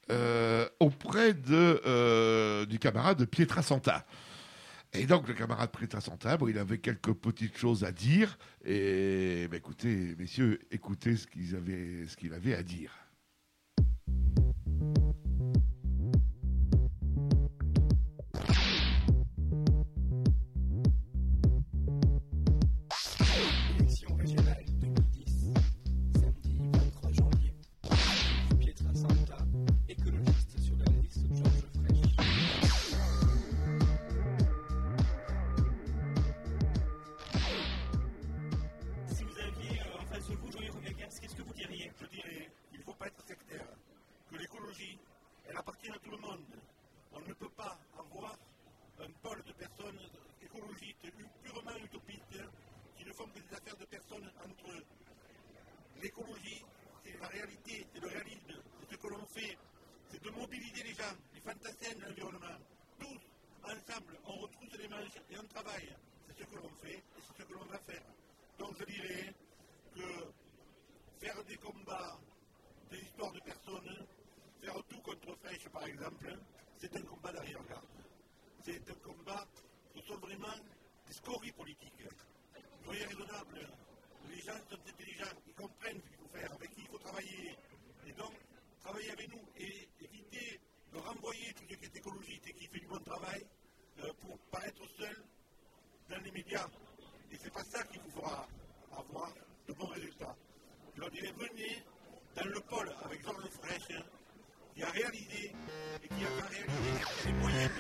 auprès du camarade Pietrasanta. Et donc, le camarade Pietrasanta, il avait quelques petites choses à dire. Et écoutez, messieurs, écoutez ce qu'il avait à dire. Élection régionale 2010, samedi 23 janvier. Pietrasanta, écologiste sur la liste Georges Frêche. Si vous aviez en face de vous Jean-Yves Rogagas, qu'est-ce que vous diriez? Je dirais qu'il ne faut pas être sectaire, que l'écologie, elle appartient à tout le monde. On ne peut pas avoir un pôle de personnes écologistes purement utopistes qui ne font que des affaires de personnes entre eux. L'écologie, c'est la réalité, c'est le réalisme, c'est ce que l'on fait, c'est de mobiliser les gens, les fantassins de l'environnement. Tous, ensemble, on retrousse les manches et on travaille. C'est ce que l'on fait et c'est ce que l'on va faire. Donc je dirais que faire des combats, des histoires de personnes, faire tout contre Frêche par exemple, c'est un combat d'arrière-garde. C'est un combat, ce sont vraiment des scories politiques. Soyez raisonnables, les gens sont intelligents, ils comprennent ce qu'il faut faire, avec qui il faut travailler. Et donc, travaillez avec nous et évitez de renvoyer tout ce qui est écologiste et qui fait du bon travail pour paraître seul dans les médias. Et c'est pas ça qui vous fera avoir de bons résultats. Je leur dirais, venez dans le pôle avec Georges Frêche, qui a réalisé et qui a réalisé les moyens.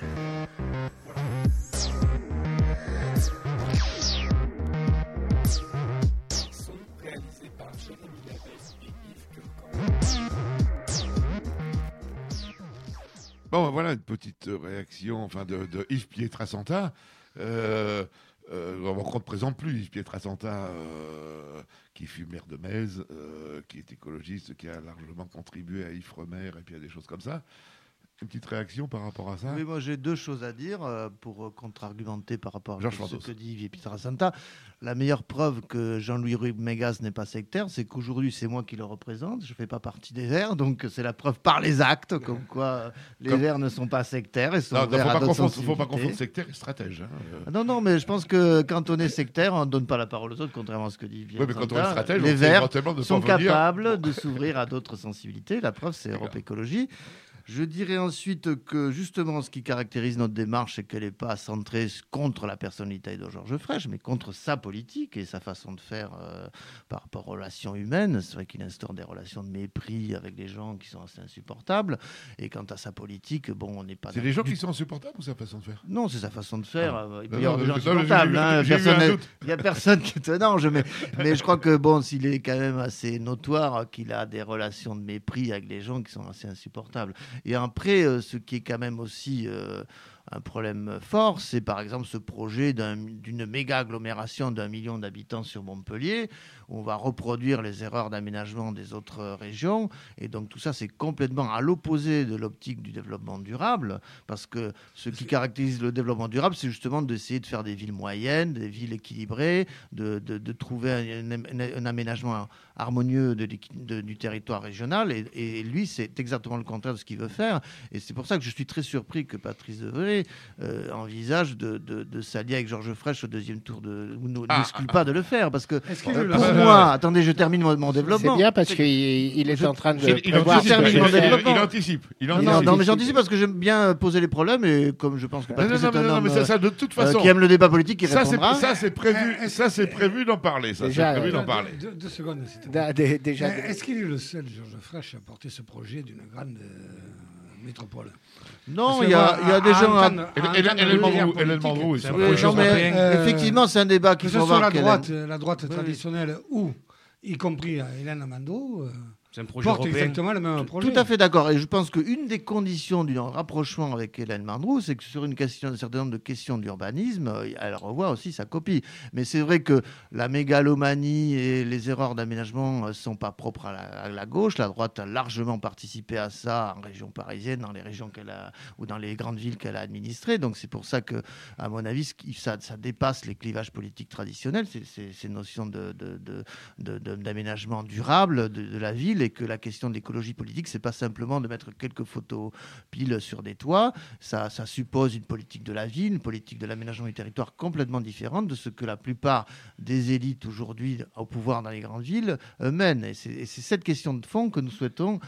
Sont réalisés par Jérémy Labesse et Yves Turcan. Bon, voilà une petite réaction de Yves Pietrasanta. On ne représente plus Yves Pietrasanta, qui fut maire de Metz, qui est écologiste, qui a largement contribué à Ifremer et puis à des choses comme ça. Une petite réaction par rapport à ça? Oui, moi j'ai deux choses à dire pour contre-argumenter par rapport à Georges ce Fandos. que dit Yves Pietrasanta. La meilleure preuve que Jean-Louis Mégas n'est pas sectaire, c'est qu'aujourd'hui c'est moi qui le représente. Je ne fais pas partie des Verts, donc c'est la preuve par les actes, comme quoi les Verts ne sont pas sectaires et sont Non, ouverts à d'autres il ne faut pas sensibilités. confondre sectaire et stratège. Non, mais je pense que quand on est sectaire, on ne donne pas la parole aux autres, contrairement à ce que dit Yves Oui, mais quand on est Pietrasanta. stratège, les on sait Verts éventuellement de sont pas venir. capables de s'ouvrir à d'autres sensibilités. La preuve, c'est Europe Écologie. Je dirais ensuite que justement ce qui caractérise notre démarche, c'est qu'elle n'est pas centrée contre la personnalité de Georges Frêche, mais contre sa politique et sa façon de faire par rapport aux relations humaines. C'est vrai qu'il instaure des relations de mépris avec des gens qui sont assez insupportables. Et quant à sa politique, bon, on n'est pas... C'est les gens qui sont insupportables ou sa façon de faire? Non, c'est sa façon de faire. Il peut y Non, avoir des gens non, insupportables. Il n'y a doute. personne qui est étonnant. Mais je crois que bon, s'il est quand même assez notoire qu'il a des relations de mépris avec des gens qui sont assez insupportables. Et après, ce qui est quand même aussi un problème fort, c'est par exemple ce projet d'une méga agglomération d'1 million d'habitants sur Montpellier, où on va reproduire les erreurs d'aménagement des autres régions. Et donc tout ça, c'est complètement à l'opposé de l'optique du développement durable, parce que ce qui caractérise le développement durable, c'est justement d'essayer de faire des villes moyennes, des villes équilibrées, de trouver un aménagement harmonieux du territoire régional. Et lui, c'est exactement le contraire de ce qu'il veut faire. Et c'est pour ça que je suis très surpris que Patrice Devré envisage de s'allier avec Georges Frêche au deuxième tour, ou n'exclut pas de le faire, parce que pour moi, attendez, je termine mon développement. C'est bien parce qu'il est en train de Il anticipe. Non, mais j'anticipe parce que j'aime bien poser les problèmes, et comme je pense que Patrice est un homme mais ça, de toute façon, qui aime le débat politique, il répondra. Ça, c'est prévu d'en parler. Deux secondes. Déjà, est-ce qu'il est le seul, Georges Frêche, à porter ce projet d'une grande métropole? Non, il y a des gens... Hélène Mandroux. Effectivement, c'est un débat qu'il faut avoir. La droite traditionnelle, ou y compris Hélène Mandroux... C'est un projet porte européen. exactement le même projet. Tout à fait d'accord. Et je pense qu'une des conditions du rapprochement avec Hélène Mandroux, c'est que sur un certain nombre de questions d'urbanisme, elle revoit aussi sa copie. Mais c'est vrai que la mégalomanie et les erreurs d'aménagement ne sont pas propres à la gauche. La droite a largement participé à ça en région parisienne, dans les régions ou dans les grandes villes qu'elle a administrées. Donc c'est pour ça que, à mon avis, ça dépasse les clivages politiques traditionnels. Ces notions d'aménagement durable de la ville. Et que la question de l'écologie politique, c'est pas simplement de mettre quelques photos piles sur des toits. Ça suppose une politique de la ville, une politique de l'aménagement du territoire complètement différente de ce que la plupart des élites aujourd'hui au pouvoir dans les grandes villes mènent. Et c'est cette question de fond que nous souhaitons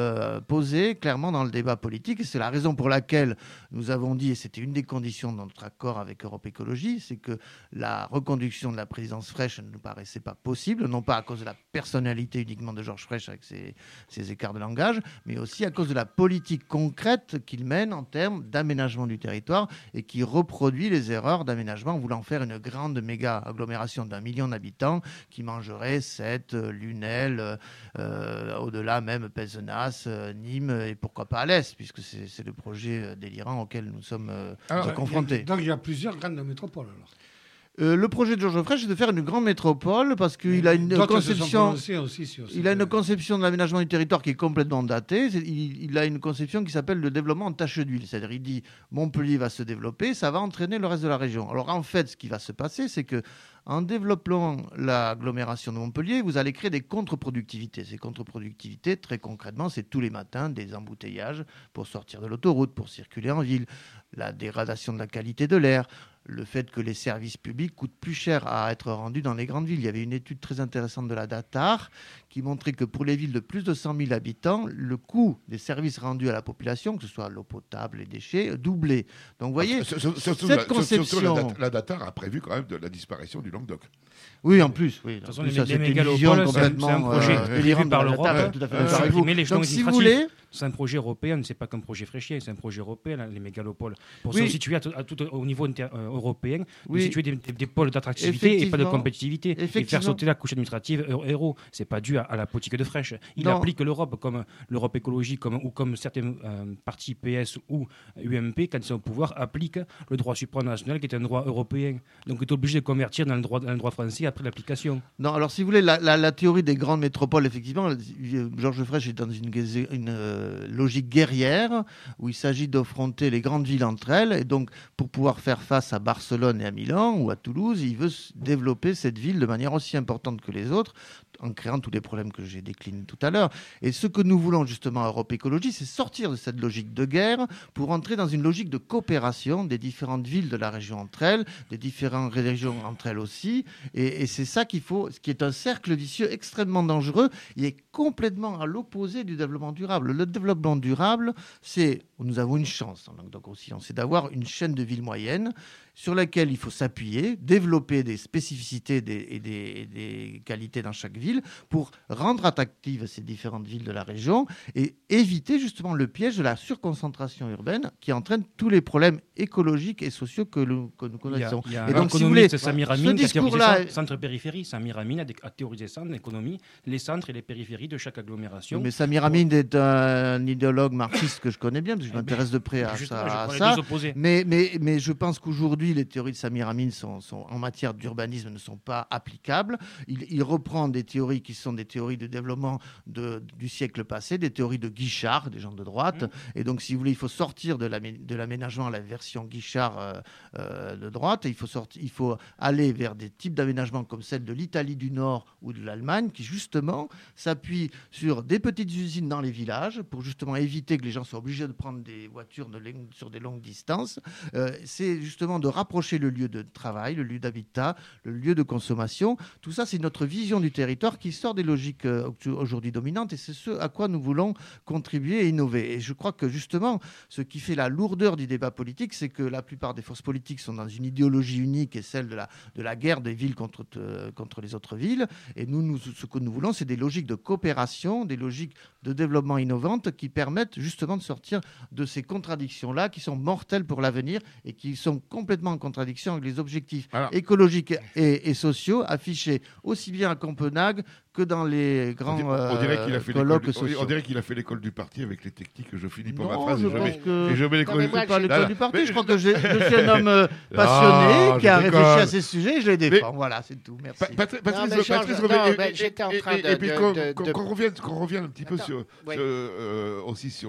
poser clairement dans le débat politique. Et c'est la raison pour laquelle nous avons dit, et c'était une des conditions de notre accord avec Europe Écologie, c'est que la reconduction de la présidence Frêche ne nous paraissait pas possible, non pas à cause de la personnalité uniquement de Georges Frêche avec ces écarts de langage, mais aussi à cause de la politique concrète qu'il mène en termes d'aménagement du territoire et qui reproduit les erreurs d'aménagement en voulant faire une grande méga agglomération d'1 million d'habitants qui mangerait Sète, Lunel, au-delà même Pézenas, Nîmes et pourquoi pas Alès, puisque c'est le projet délirant auquel nous sommes confrontés. Donc il y a plusieurs grandes métropoles alors. Le projet de Georges Frêche, c'est de faire une grande métropole parce qu'il a une conception. Il a une conception de l'aménagement du territoire qui est complètement datée. Il a une conception qui s'appelle le développement en tache d'huile. C'est-à-dire, il dit Montpellier va se développer, ça va entraîner le reste de la région. Alors en fait, ce qui va se passer, c'est que en développant l'agglomération de Montpellier, vous allez créer des contre-productivités. Ces contre-productivités, très concrètement, c'est tous les matins des embouteillages pour sortir de l'autoroute, pour circuler en ville, la dégradation de la qualité de l'air, le fait que les services publics coûtent plus cher à être rendus dans les grandes villes. Il y avait une étude très intéressante de la DATAR qui montrait que pour les villes de plus de 100 000 habitants, le coût des services rendus à la population, que ce soit l'eau potable, les déchets, doublait. Donc vous voyez, cette conception... La DATAR a prévu quand même de la disparition du Languedoc. Oui, en plus. Oui. De toute façon, les mégalopoles, c'est un projet prévu par l'Europe. Donc si vous voulez... C'est un projet européen, c'est pas qu'un projet fréchien, c'est un projet européen, les mégalopoles. Pour se situer au niveau européen, de situer des pôles d'attractivité et pas de compétitivité. Et faire sauter la couche administrative héros. C'est pas dû à la politique de Frêche. Il applique l'Europe comme l'Europe écologie ou comme certains partis PS ou UMP, quand ils sont au pouvoir, appliquent le droit supranational qui est un droit européen. Donc il est obligé de convertir dans le droit français après l'application. Non, alors si vous voulez, la théorie des grandes métropoles, effectivement, Georges Frêche est dans une logique guerrière où il s'agit d'affronter les grandes villes entre elles, et donc pour pouvoir faire face à Barcelone et à Milan ou à Toulouse, il veut développer cette ville de manière aussi importante que les autres en créant tous les problèmes que j'ai déclinés tout à l'heure. Et ce que nous voulons justement à Europe Écologie, c'est sortir de cette logique de guerre pour entrer dans une logique de coopération des différentes villes de la région entre elles, des différentes régions entre elles aussi. Et c'est ça qu'il faut, ce qui est un cercle vicieux extrêmement dangereux. Il est complètement à l'opposé du développement durable. Le développement durable, nous avons une chance en Languedoc-Roussillon, c'est d'avoir une chaîne de villes moyennes sur laquelle il faut s'appuyer, développer des spécificités et des qualités dans chaque ville pour rendre attractives ces différentes villes de la région et éviter justement le piège de la surconcentration urbaine qui entraîne tous les problèmes écologiques et sociaux que nous connaissons. Il y a et donc, un si vous voulez, économiste, Samir Amin, qui a théorisé discours-là, ça, centre-périphérie. Samir Amin a théorisé ça en économie, les centres et les périphéries de chaque agglomération. mais Samir Amin est un idéologue marxiste que je connais bien, parce que je m'intéresse de près à Justement, ça. je prends les deux opposés. Mais je pense qu'aujourd'hui, les théories de Samir Amin en matière d'urbanisme ne sont pas applicables. Il reprend des théories qui sont des théories de développement du siècle passé, des théories de Guichard, des gens de droite. Et donc, si vous voulez, il faut sortir de l'aménagement à la version Guichard de droite. Et il faut aller vers des types d'aménagement comme celle de l'Italie du Nord ou de l'Allemagne, qui justement s'appuient sur des petites usines dans les villages pour justement éviter que les gens soient obligés de prendre des voitures sur des longues distances. C'est justement de rapprocher le lieu de travail, le lieu d'habitat, le lieu de consommation. Tout ça, c'est notre vision du territoire qui sort des logiques aujourd'hui dominantes et c'est ce à quoi nous voulons contribuer et innover. Et je crois que justement, ce qui fait la lourdeur du débat politique, c'est que la plupart des forces politiques sont dans une idéologie unique et celle de la guerre des villes contre les autres villes. Et ce que nous voulons, c'est des logiques de coopération, des logiques de développement innovantes qui permettent justement de sortir de ces contradictions-là qui sont mortelles pour l'avenir et qui sont complètement en contradiction avec les objectifs écologiques et sociaux affichés aussi bien à Copenhague que dans les grands colloques sociaux. On dirait qu'il a fait l'école du parti avec les techniques que je finis pour ma Non, phrase. je pense que Et je mets l'école pas l'école du parti. Mais Je crois que je suis un homme passionné qui a réfléchi à ces sujets et je les défends. Voilà, c'est tout. Merci. J'étais en train et puis de... qu'on revienne un petit peu Attends, aussi sur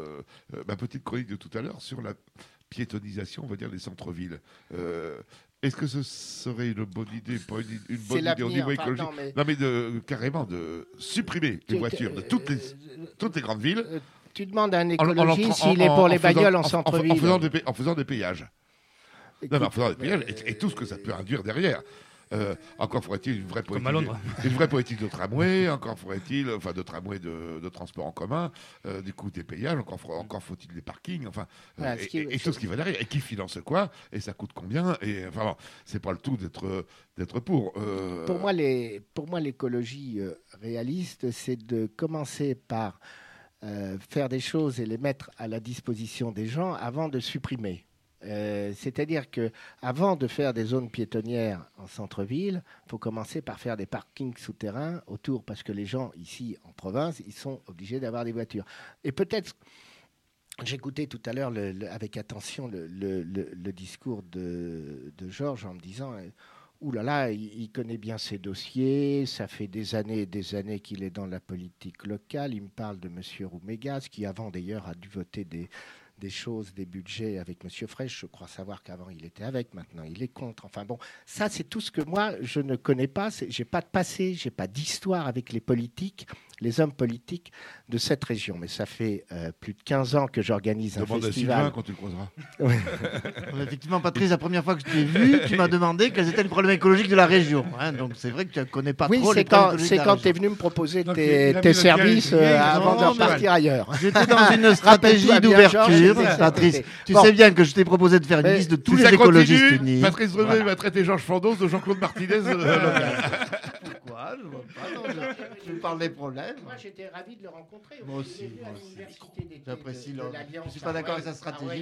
ma petite chronique de tout à l'heure, sur la piétonisation, on va dire, des centres-villes. Est-ce que ce serait une bonne idée, pas une bonne idée au niveau écologique? Non, mais carrément de supprimer les voitures de toutes les grandes villes. Tu demandes à un écologiste s'il est pour les bagnoles en centre-ville. En faisant des péages. Non, mais en faisant des péages et tout ce que ça peut induire derrière. Encore faudrait-il une vraie politique de tramway, encore faudrait-il de tramway de transport en commun, du coup des péages, encore faut-il des parkings, et tout ce qui va derrière. Et qui finance quoi? Et ça coûte combien? Et enfin bon, c'est pas le tout d'être pour. Pour moi, l'écologie réaliste, c'est de commencer par faire des choses et les mettre à la disposition des gens avant de supprimer. C'est-à-dire qu'avant de faire des zones piétonnières en centre-ville, il faut commencer par faire des parkings souterrains autour, parce que les gens ici en province, ils sont obligés d'avoir des voitures. Et peut-être, j'écoutais tout à l'heure avec attention le discours de Georges en me disant... Ouh là là, il connaît bien ses dossiers, ça fait des années et des années qu'il est dans la politique locale. Il me parle de M. Roumégas, qui avant d'ailleurs a dû voter des choses, des budgets avec M. Fraîche. Je crois savoir qu'avant il était avec, maintenant il est contre. Enfin bon, ça c'est tout ce que moi je ne connais pas. J'ai pas de passé, j'ai pas d'histoire avec les politiques, les hommes politiques de cette région. Mais ça fait plus de 15 ans que j'organise un festival. Demande à Sylvain quand tu le croiseras. Effectivement, Patrice, la première fois que je t'ai vu, tu m'as demandé quels étaient les problèmes écologiques de la région. Donc c'est vrai que tu ne connais pas trop les problèmes écologiques de la région. C'est quand tu es venu me proposer tes services avant de repartir ailleurs. J'étais dans une stratégie d'ouverture. Patrice, tu sais bien que je t'ai proposé de faire une liste de tous les écologistes unis. Patrice Drevet va traiter Georges Fandos de Jean-Claude Martinez. Pourquoi? Je vois pas. Je parle des problèmes. Moi, j'étais ravi de le rencontrer. Moi aussi. J'apprécie l'Alliance. Je ne suis pas d'accord avec sa stratégie.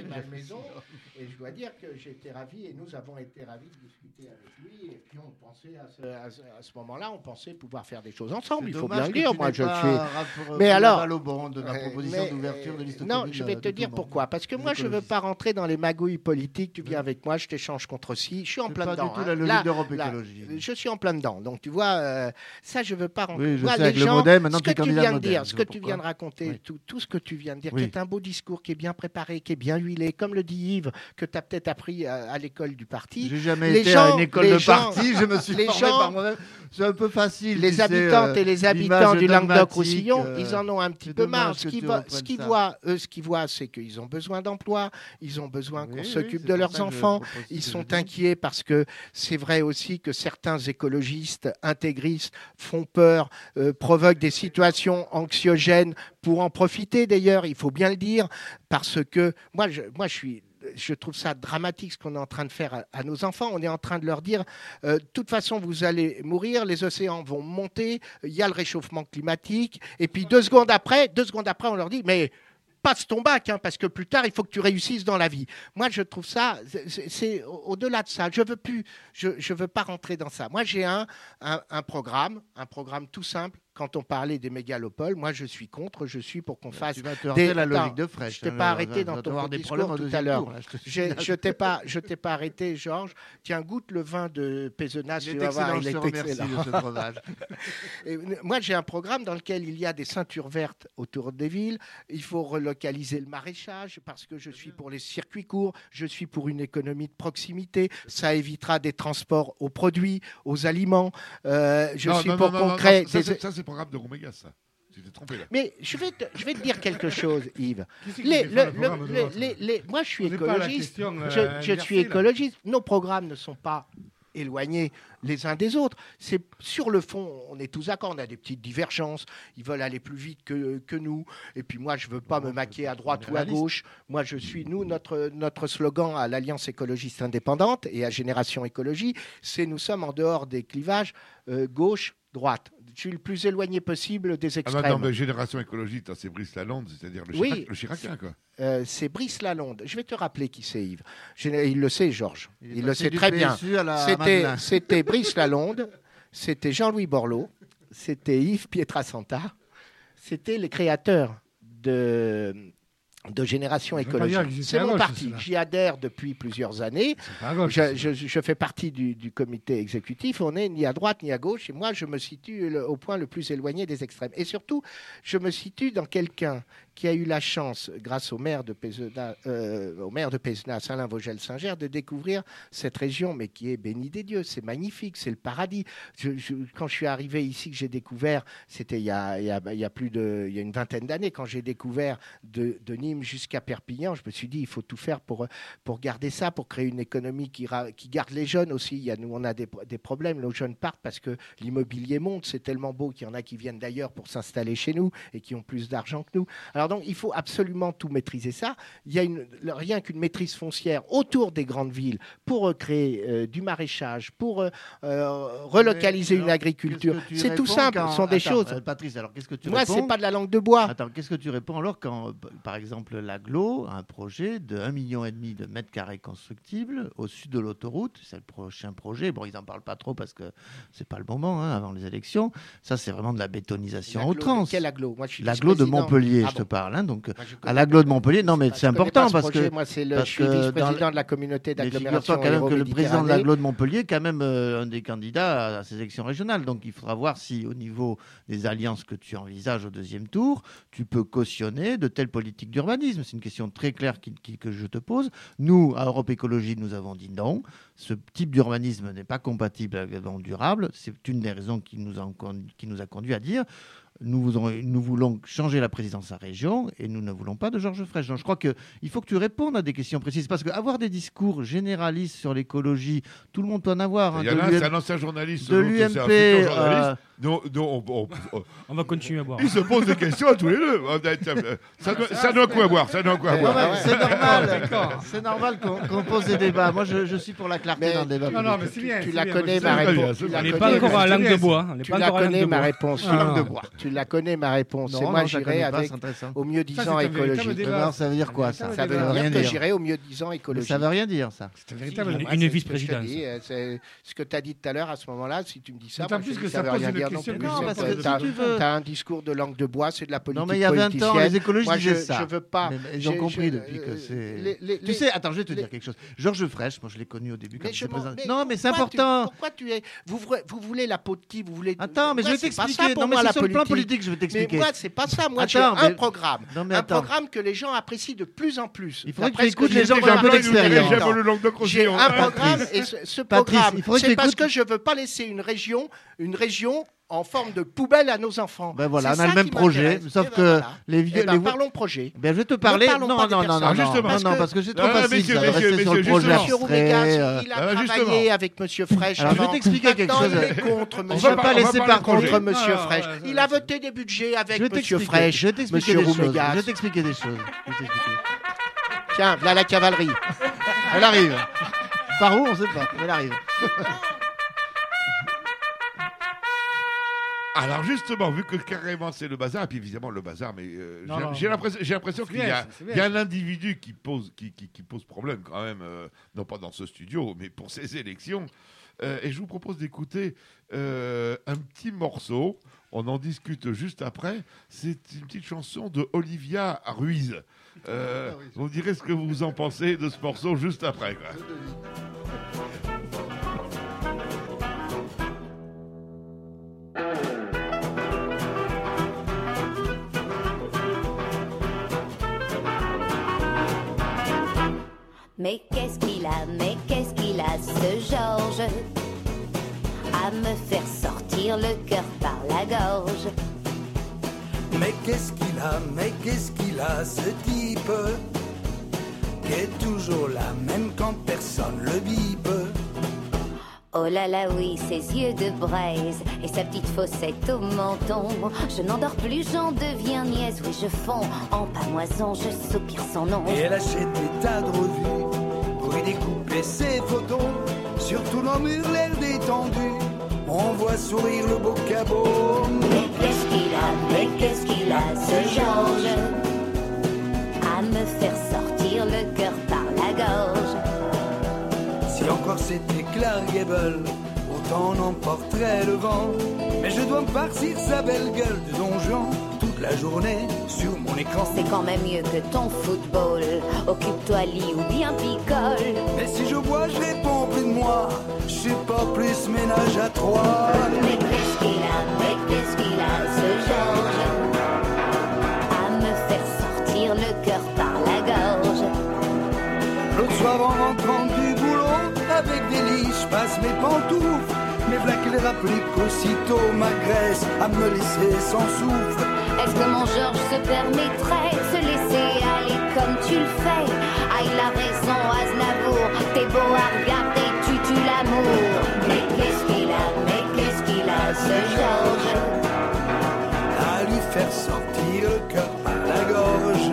Et je dois dire que j'étais ravi et nous avons été ravis de discuter avec lui. Et puis on pensait à ce moment-là, on pensait pouvoir faire des choses ensemble. Il faut bien le dire. Moi, je suis. Mais alors, de ma proposition d'ouverture de liste. Non, je vais te dire pourquoi. Parce que moi, je ne veux pas rentrer dans les magouilles politiques. Tu viens avec moi, je t'échange contre ci. Je suis en plein dedans. Pas du tout la logique d'Europe Écologie. Je suis en plein dedans. Donc tu vois, ça, je ne veux pas rentrer. Oui, je sais, avec le modem, maintenant ce que tu viens de dire, ce que tu pourquoi. viens de raconter, tout ce que tu viens de dire, Oui. qui est un beau discours, qui est bien préparé, qui est bien huilé, comme le dit Yves, que tu as peut-être appris à l'école du parti. J'ai jamais été à une école de parti, je me suis formé par moi-même. C'est un peu facile. Les habitantes et les habitants du Languedoc-Roussillon, ils en ont un petit peu marre. Ce qu'ils voient, c'est qu'ils ont besoin d'emploi, ils ont besoin qu'on s'occupe de leurs enfants. Ils sont inquiets parce que c'est vrai aussi que certains écologistes intégristes terroristes, font peur, provoquent des situations anxiogènes pour en profiter d'ailleurs, il faut bien le dire, parce que moi je trouve ça dramatique ce qu'on est en train de faire à nos enfants. On est en train de leur dire, de toute façon, vous allez mourir, les océans vont monter, il y a le réchauffement climatique, et puis 2 secondes après, on leur dit, mais passe ton bac, parce que plus tard, il faut que tu réussisses dans la vie. Moi, je trouve ça, c'est au-delà de ça. Je veux pas rentrer dans ça. Moi, j'ai un programme tout simple. Quand on parlait des mégalopoles, moi, je suis contre. Je suis pour qu'on fasse Tu vas te heurter la logique de Frêche. Je t'ai pas arrêté dans ton discours tout à l'heure. Je t'ai pas arrêté, Georges. Tiens, goûte le vin de Pézenas. Il est excellent, je te remercie de ce breuvage. Moi, j'ai un programme dans lequel il y a des ceintures vertes autour des villes. Il faut relocaliser le maraîchage parce que je suis pour les circuits courts. Je suis pour une économie de proximité. Ça évitera des transports aux produits, aux aliments. Je suis pour qu'on crée... Ça, c'est le programme de Romégas, ça. Tu t'es trompé là. Mais je vais te dire quelque chose, Yves. Moi, je suis écologiste. Je suis écologiste. Nos programmes ne sont pas éloignés les uns des autres. C'est sur le fond, on est tous d'accord. On a des petites divergences. Ils veulent aller plus vite que nous. Et puis moi, je veux pas me maquiller à droite ou à gauche. Moi, notre slogan à l'Alliance écologiste indépendante et à Génération Écologie, c'est nous sommes en dehors des clivages gauche. Droite. Je suis le plus éloigné possible des extrêmes. Non, mais Génération écologiste, c'est Brice Lalonde, c'est-à-dire le Chiracien, quoi. C'est Brice Lalonde. Je vais te rappeler qui c'est, Yves. Il le sait, Georges. Il le sait très bien. C'était Brice Lalonde, c'était Jean-Louis Borloo, c'était Yves Pietrasanta, c'était les créateurs de Génération Écologique. C'est mon parti. J'y adhère depuis plusieurs années. Je fais partie du comité exécutif. On n'est ni à droite ni à gauche. Et moi, je me situe au point le plus éloigné des extrêmes. Et surtout, je me situe dans quelqu'un qui a eu la chance, grâce au maire de Pézenas, Alain Vogel-Singer, de découvrir cette région, mais qui est bénie des dieux. C'est magnifique, c'est le paradis. Quand je suis arrivé ici, que j'ai découvert, c'était il y a une vingtaine d'années, quand j'ai découvert de Nîmes jusqu'à Perpignan, je me suis dit, il faut tout faire pour garder ça, pour créer une économie qui garde les jeunes aussi. Nous, on a des problèmes, nos jeunes partent parce que l'immobilier monte, c'est tellement beau qu'il y en a qui viennent d'ailleurs pour s'installer chez nous et qui ont plus d'argent que nous. Alors donc, il faut absolument tout maîtriser ça. Il y a rien qu'une maîtrise foncière autour des grandes villes pour créer du maraîchage, pour relocaliser une agriculture. C'est tout simple, ce sont des choses. Patrice, alors qu'est-ce que tu Moi, réponds ? c'est pas de la langue de bois. Attends, qu'est-ce que tu réponds alors quand, par exemple, l'Aglo a un projet de 1,5 million de mètres carrés constructibles au sud de l'autoroute. C'est le prochain projet. Bon, ils n'en parlent pas trop parce que c'est pas le moment, avant les élections. Ça, c'est vraiment de la bétonisation à outrance. Quel Aglo ? L'Aglo de Montpellier, je te parle. Donc, à l'Aglo de Montpellier, non, mais c'est important parce que... Moi, je suis vice-président de la communauté d'agglomération. Figure-toi quand même que le président de l'Aglo de Montpellier est quand même un des candidats à ces élections régionales. Donc, il faudra voir si, au niveau des alliances que tu envisages au deuxième tour, tu peux cautionner de telles politiques d'urbanisme. C'est une question très claire que je te pose. Nous, à Europe Écologie, nous avons dit non. Ce type d'urbanisme n'est pas compatible avec le développement durable. C'est une des raisons qui nous a conduit à dire nous voulons changer la présidence à région et nous ne voulons pas de Georges Frêche. Donc, je crois qu'il faut que tu répondes à des questions précises parce qu'avoir des discours généralistes sur l'écologie, tout le monde peut en avoir. Il y en a, c'est un ancien journaliste. De l'UMP. On va continuer à boire. Il se pose des questions à tous les deux. Ça doit quoi boire. C'est normal. C'est normal qu'on pose des débats. Moi, je suis pour la clarté dans le débat. Non, mais c'est bien. Tu la connais, ma réponse. On n'est pas encore à langue de bois. Tu la connais, ma réponse. Tu la connais, ma réponse. Et moi, j'irai avec au mieux 10 ans écologie. Ça veut dire quoi, ça ? Ça veut dire que j'irai au mieux 10 ans écologie. Ça veut rien dire, ça. C'est un véritable Une vice-présidence. C'est ce que tu as dit tout à l'heure, à ce moment-là, si tu me dis ça, d'autant plus que ça veut pose rien une dire. question. Non, parce que si tu veux... Tu as un discours de langue de bois, c'est de la politique politicienne. Non, mais il y a 20 ans, les écologistes disaient ça. Je veux pas. Ils ont compris depuis que c'est... Tu sais, attends, je vais te dire quelque chose. Georges Frêche, moi je l'ai connu au début quand il était président. Non, mais c'est important. Pourquoi tu es... Vous voulez la peau de qui ? Vous voulez... Attends, mais je vais t'expliquer. Non, mais c'est sur le plan politique, je vais t'expliquer. Mais moi, c'est pas ça. Moi, j'ai un programme. Un programme que les gens apprécient de plus en plus. Il faudrait que tu écoutes les gens qui ont un peu d'expérience. J'ai un programme et ce programme, c'est parce que je veux pas laisser une région en forme de poubelle à nos enfants. Ben voilà, C'est on a ça le même qui projet, m'intéresse. sauf Eh ben que voilà. les vieux... Eh ben, les... parlons projet. Ben, je vais te parler... Ne parlons Non, pas des non, non, personnes. non, justement. non, parce que c'est trop Ah, facile messieurs, ça, de rester messieurs, sur le projet justement. Monsieur abstrait. Roumégas, il a Ah, travaillé justement. avec Monsieur Fraîche. Alors, je vais avant. t'expliquer quelque Maintenant, chose. il est contre On Monsieur va pas laisser laisser parler par le contre... projet. contre Monsieur Non, Fraîche. ouais, Il a voté des budgets Je avec vais Monsieur t'expliquer, Fraîche. je vais t'expliquer Monsieur des choses. Roumégas. Je vais t'expliquer des choses. Je vais t'expliquer. Tiens, voilà la cavalerie. Elle arrive. Par où, on sait pas. Elle arrive. Alors justement, vu que carrément c'est le bazar, et puis évidemment le bazar, mais Non, j'ai non. l'impression qu'il y bien, a, c'est bien. il y a un individu qui pose problème quand même, non pas dans ce studio, mais pour ces élections. Et je vous propose d'écouter un petit morceau. On en discute juste après. C'est une petite chanson de Olivia Ruiz. Vous direz ce que vous en pensez de ce morceau juste après, quoi. Mais qu'est-ce qu'il a, ce Georges, à me faire sortir le cœur par la gorge. Mais qu'est-ce qu'il a, ce type, qui est toujours là, même quand personne le bipe. Oh là là oui, ses yeux de braise et sa petite fossette au menton. Je n'endors plus, j'en deviens niaise. Oui, je fonds en pamoison, je soupire son nom. Et elle achète des tas de revues pour y découper ses photos. Sur tous nos murs, l'air détendu, on voit sourire le beau cabot. Mais qu'est-ce qu'il a, ce Georges, à me faire sortir le cœur par la gorge. Si encore c'était Clark Gable, autant on emporterait le vent. Mais je dois me farcir sa belle gueule de Don Juan toute la journée sur mon écran. C'est quand même mieux que ton football. Occupe-toi, lit ou bien picole. Mais si je bois, je réponds plus de moi. Je suis pas plus ménage à trois. Mais qu'est-ce qu'il a, ce Georges, à me faire sortir le cœur par la gorge. L'autre soir en rentrant du boulot, avec délice, je passe mes pantoufles. Mais voilà qu'il rappelait qu'aussitôt m'agresse à me laisser sans souffle. Est-ce que mon Georges se permettrait de se laisser aller comme tu le fais? Ah, il a raison, Aznavour, t'es beau à regarder, tu tues l'amour. Mais qu'est-ce qu'il a, ce Georges, À lui faire sortir le cœur par la gorge.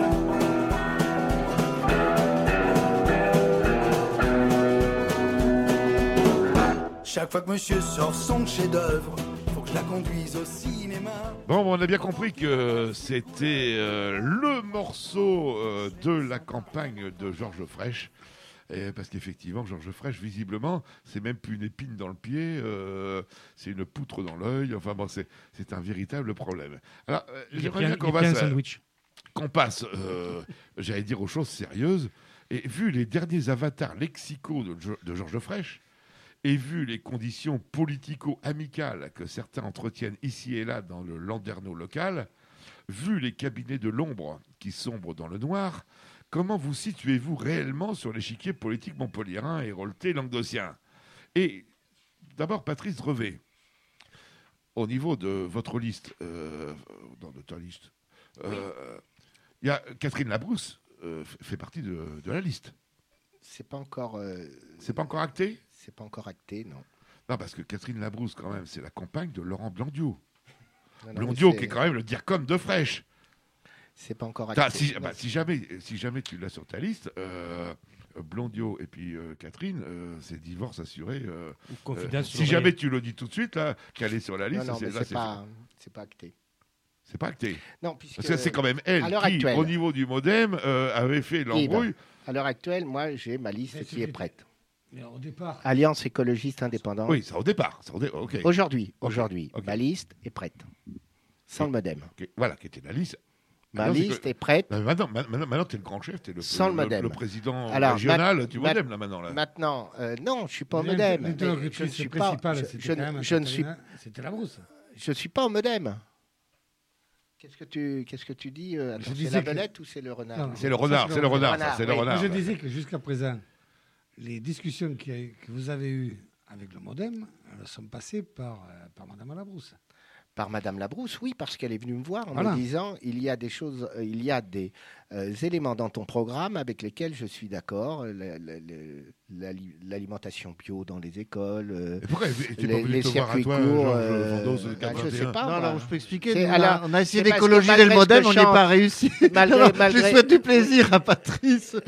Chaque fois que monsieur sort son chef-d'œuvre, faut que je la conduise au cinéma. Bon, on a bien compris que c'était le morceau de la campagne de Georges Frêche. Parce qu'effectivement, Georges Frêche, visiblement, c'est même plus une épine dans le pied, c'est une poutre dans l'œil. Enfin bon, c'est un véritable problème. Alors, j'aimerais bien qu'on passe, j'allais dire, aux choses sérieuses. Et vu les derniers avatars lexicaux de Georges Frêche, et vu les conditions politico-amicales que certains entretiennent ici et là dans le landerneau local, vu les cabinets de l'ombre qui sombrent dans le noir, comment vous situez-vous réellement sur l'échiquier politique montpelliérain et héroltais languedocien? Et d'abord, Patrice Drevet, au niveau de votre liste, dans de ta liste, il y a Catherine Labrousse fait partie de la liste. C'est pas encore. C'est pas encore acté? C'est pas encore acté, non. Non, parce que Catherine Labrousse, quand même, c'est la compagne de Laurent Blondiot. Non, Blondiot, qui est quand même le DIRCOM de Frêche. C'est pas encore acté. Si jamais tu l'as sur ta liste, Blondiot et puis Catherine, c'est divorce assuré. Si jamais tu le dis tout de suite, là, qu'elle est sur la liste, c'est pas acté. C'est pas acté. Non, puisque parce que c'est quand même elle qui, actuelle, au niveau du MoDem, avait fait l'embrouille. À l'heure actuelle, moi, j'ai ma liste qui est prête. Mais au départ. Alliance écologiste indépendante. Oui, ça au départ. Okay. Aujourd'hui, ma liste est prête. Sans le MoDem. Voilà, qui était la liste. Ma liste est prête. Maintenant tu es le grand chef, tu es le président régional du MoDem, là, maintenant. Là. Maintenant, non, je ne suis pas au MoDem. C'était la brousse. Je ne suis pas au MoDem. Qu'est-ce que tu dis c'est la belette ou c'est le renard? C'est le renard. Moi, je disais que jusqu'à présent, les discussions que vous avez eues avec le MoDem, elles sont passées par Madame Labrousse. Par Madame Labrousse, oui, parce qu'elle est venue me voir en Voilà. me disant il y a des choses, il y a des éléments dans ton programme avec lesquels je suis d'accord. L'alimentation bio dans les écoles, Et pourquoi t'es pas venu les te voir à circuits toi, courts. Georges Fondos, Je 41? sais pas. Non, moi. alors je peux expliquer. C'est- Nous, alors, on a essayé c'est parce que d'écologiser malgré le ce modem, que on n'y est chante- pas réussi. Malgré- Alors, je malgré- souhaite du plaisir à Patrice.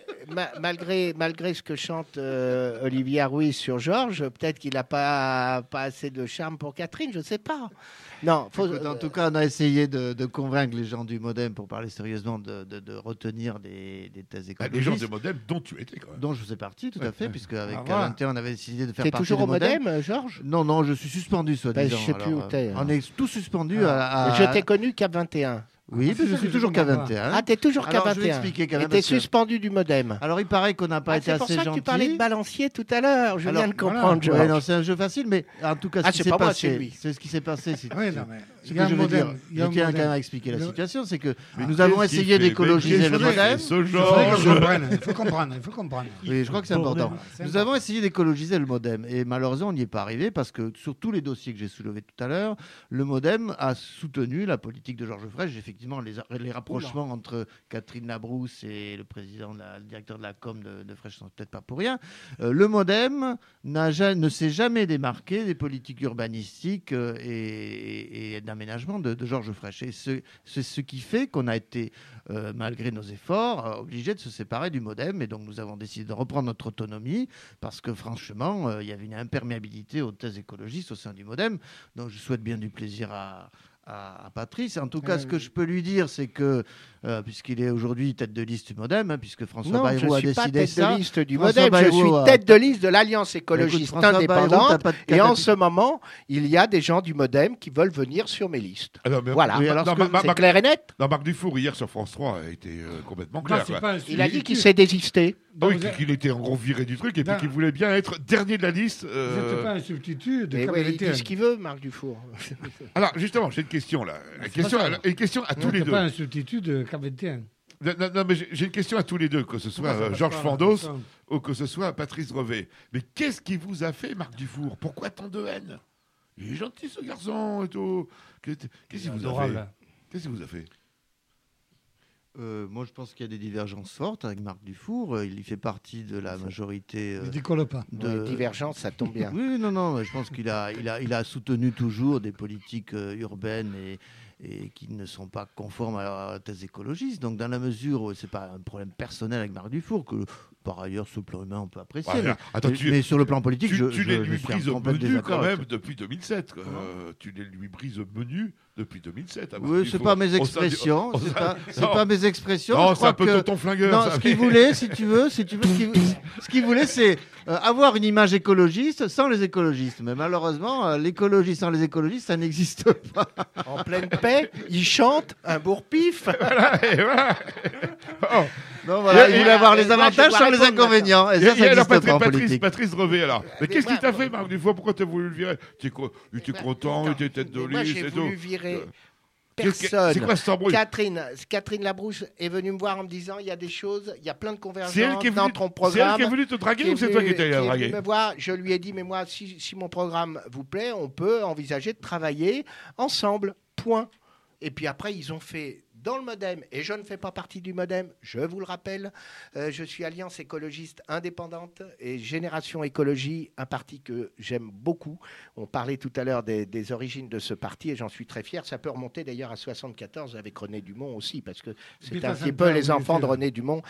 Malgré ce que chante Olivier Ruiz sur Georges, peut-être qu'il n'a pas assez de charme pour Catherine, je ne sais pas. Non, Écoute, en tout cas, on a essayé de convaincre les gens du modem, pour parler sérieusement, de retenir des thèses Ah, écologistes. les gens des modems dont tu étais quand même. Dont je faisais partie, tout à fait, puisque avec Ah, voilà. 21, on avait décidé de faire t'es partie toujours du au modem, Georges? Non, non, je suis suspendu, soi-disant. Ben, je sais plus où Alors, t'es, hein. On est tous suspendus Je t'ai connu qu'à 21. Oui, mais je suis toujours qu'à 21. Ah, t'es toujours qu'à Alors, je vais 21. expliquer quand Et même, t'es parce que- suspendu du modem. Alors, il paraît qu'on n'a pas été C'est pour assez ça que gentil. tu parlais de balancier tout à l'heure. Je Alors, viens de voilà. comprendre, Georges. Ouais, non, c'est un jeu facile, mais en tout cas, Ah, ce qui c'est s'est pas moi, c'est passé, lui. c'est ce qui s'est passé. Oui, non, mais Ce il y que a un je veux modem. dire, Il y a je un tiens quand modem. même à expliquer la Le- situation, c'est que Mais nous avons qu'est-ce qu'il essayé fait? d'écologiser Mais le qu'est-ce qu'il modem. fait, ce Il faudrait que je Georges comprenne. Il faut comprendre. Il faut comprendre. Oui, je crois que c'est Bordel. important. C'est Nous important. avons essayé d'écologiser le modem et malheureusement, on n'y est pas arrivé parce que sur tous les dossiers que j'ai soulevés tout à l'heure, le modem a soutenu la politique de Georges Frêche. Effectivement, les rapprochements entre Catherine Labrousse et le directeur de la com de Frêche sont peut-être pas pour rien. Le modem ne s'est jamais démarqué des politiques urbanistiques et d'aménagement de Georges Frêche. Et c'est ce qui fait qu'on a été, malgré nos efforts, obligé de se séparer du modem. Et donc, nous avons décidé de reprendre notre autonomie parce que, franchement, il y avait une imperméabilité aux thèses écologistes au sein du modem. Donc, je souhaite bien du plaisir à Patrice. En tout cas, ce que je peux lui dire, c'est que, puisqu'il est aujourd'hui tête de liste du modem, hein, puisque François Non, Bayrou a je ne suis pas décidé tête ça. de liste du François modem, je Bayrou suis tête de liste de l'Alliance écologiste Écoute, François Bayrou, indépendante. t'as pas de Et en candidat- ce moment, il y a des gens du modem qui veulent venir sur mes listes. Ah non, mais- Voilà, Oui, alors, c'est clair et net. Non, Marc Dufour, hier sur France 3, a été complètement Non, clair. c'est quoi. pas un Il a dit sujet. qu'il s'est désisté. Ah oui, Vous êtes- qu'il était en gros viré du truc et puis Non. qu'il voulait bien être dernier de la liste. Vous n'êtes pas un substitut de Et ouais, il Camélété. dit ce qu'il veut, Marc Dufour. Alors, justement, j'ai une question là. Une question à tous Vous les n'êtes deux. pas un substitut de Camélété. Non, mais j'ai une question à tous les deux, que ce soit Georges Fondos ou que ce soit Patrice Drevet. Mais qu'est-ce qui vous a fait, Marc Dufour? Pourquoi tant de haine? Il est gentil, ce garçon et tout. Qu'est-ce qu'il vous a fait? Qu'est-ce qu'il vous a fait? Moi, je pense qu'il y a des divergences fortes avec Marc Dufour. Il y fait partie de la majorité. Ne décolle pas. Ouais, divergence, ça tombe bien. Oui, non, je pense qu'il a soutenu toujours des politiques urbaines et qui ne sont pas conformes à la thèse écologiste. Donc, dans la mesure où c'est pas un problème personnel avec Marc Dufour, que par ailleurs, sur le plan humain, on peut apprécier. Ouais, attends, mais sur le plan politique, tu je les je lui suis en brises au complète menu désaccord quand avec même depuis 2007. Tu les lui brises au menu depuis 2007. Oui, c'est pas mes expressions. C'est pas mes expressions. Non, Je c'est crois un peu que... tonton flingueur. Non, ça, ce qu'il mais- voulait, si tu veux, ce qu'il voulait, c'est avoir une image écologiste sans les écologistes. Mais malheureusement, l'écologie sans les écologistes, ça n'existe pas. En pleine paix, il chante un bourre-pif. Voilà, et voilà. Oh. Donc voilà, il voulait avoir les moi, je avantages dois sans les répondre inconvénients. Et ça alors, n'existe pas en politique. Patrice Drevet, alors. Mais qu'est-ce moi, qu'il t'a fait, Marc Dufour? Pourquoi t'as voulu le virer? Il était content, il était tête de Mais moi, liste j'ai et tout. voulu virer Qu'est-ce que- personne. c'est quoi cet embrouille? Catherine Labrousse est venue me voir en me disant il y a des choses, il y a plein de convergences C'est elle qui est dans venue, ton c'est programme. elle qui est venue te draguer ou c'est toi qui étais allé la est draguer? venue me voir, je lui ai dit mais moi si mon programme vous plaît, on peut envisager de travailler ensemble. Point. Et puis après ils ont fait dans le modem, et je ne fais pas partie du modem, je vous le rappelle, je suis Alliance écologiste indépendante et Génération Écologie, un parti que j'aime beaucoup. On parlait tout à l'heure des origines de ce parti et j'en suis très fier. Ça peut remonter d'ailleurs à 74 avec René Dumont aussi, parce que c'est un petit peu les enfants de René Dumont,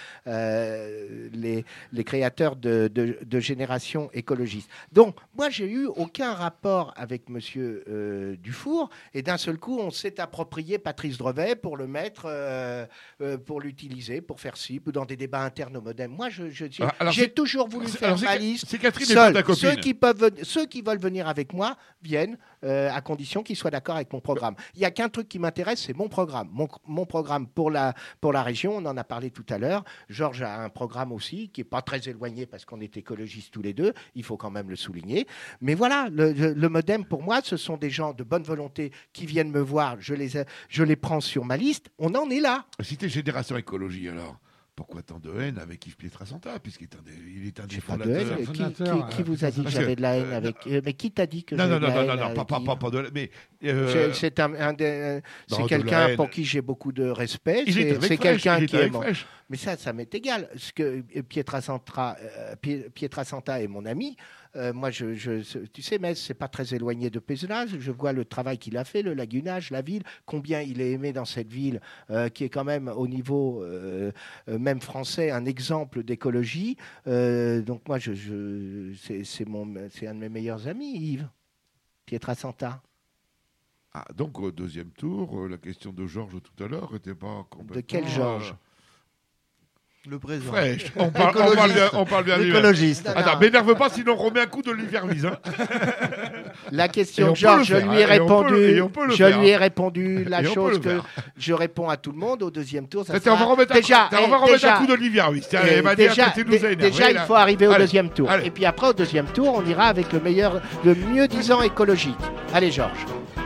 les créateurs de Génération Écologiste. Donc, moi, j'ai eu aucun rapport avec Monsieur Dufour, et d'un seul coup, on s'est approprié Patrice Drevet pour le mettre, pour l'utiliser, pour faire ci, dans des débats internes au modem. Moi, j'ai toujours voulu faire ma liste. C'est Catherine et Seul. ta copine. Ceux qui veulent venir avec moi viennent, à condition qu'ils soient d'accord avec mon programme. Il n'y a qu'un truc qui m'intéresse, c'est mon programme. Mon programme pour la région, on en a parlé tout à l'heure. Georges a un programme aussi qui n'est pas très éloigné parce qu'on est écologistes tous les deux. Il faut quand même le souligner. Mais voilà, le modem, pour moi, ce sont des gens de bonne volonté qui viennent me voir. Je les prends sur ma liste. On en est là. Si t'es Génération Écologie, alors, pourquoi tant de haine avec Yves Pietrasanta, puisqu'il est il est un des J'ai pas de fondateurs. haine. Qui vous a dit que j'avais de la haine avec mais qui t'a dit que Non, j'avais de la haine pas de la haine. Mais c'est quelqu'un pour qui j'ai beaucoup de respect. C'est quelqu'un qui est bon. Mais ça m'est égal. Ce que Pietrasanta est mon ami. Moi, tu sais, Metz, c'est pas très éloigné de Pézenas. Je vois le travail qu'il a fait, le lagunage, la ville, combien il est aimé dans cette ville, qui est quand même au niveau même français un exemple d'écologie. Donc moi, c'est un de mes meilleurs amis, Yves Pietrasanta. Ah, donc au deuxième tour, la question de Georges tout à l'heure n'était pas complètement... De quel Georges Le président. Fraîche. On parle bien l'écologiste. Attends, m'énerve pas, sinon on remet un coup d'Olivier Ruiz. La question de Georges, je lui ai répondu. Je lui ai répondu la chose que je réponds à tout le monde au deuxième tour. On va remettre un coup d'Olivier Ruiz. Déjà, il faut arriver au deuxième tour. Et puis après, au deuxième tour, on ira avec le mieux disant écologique. Allez, Georges.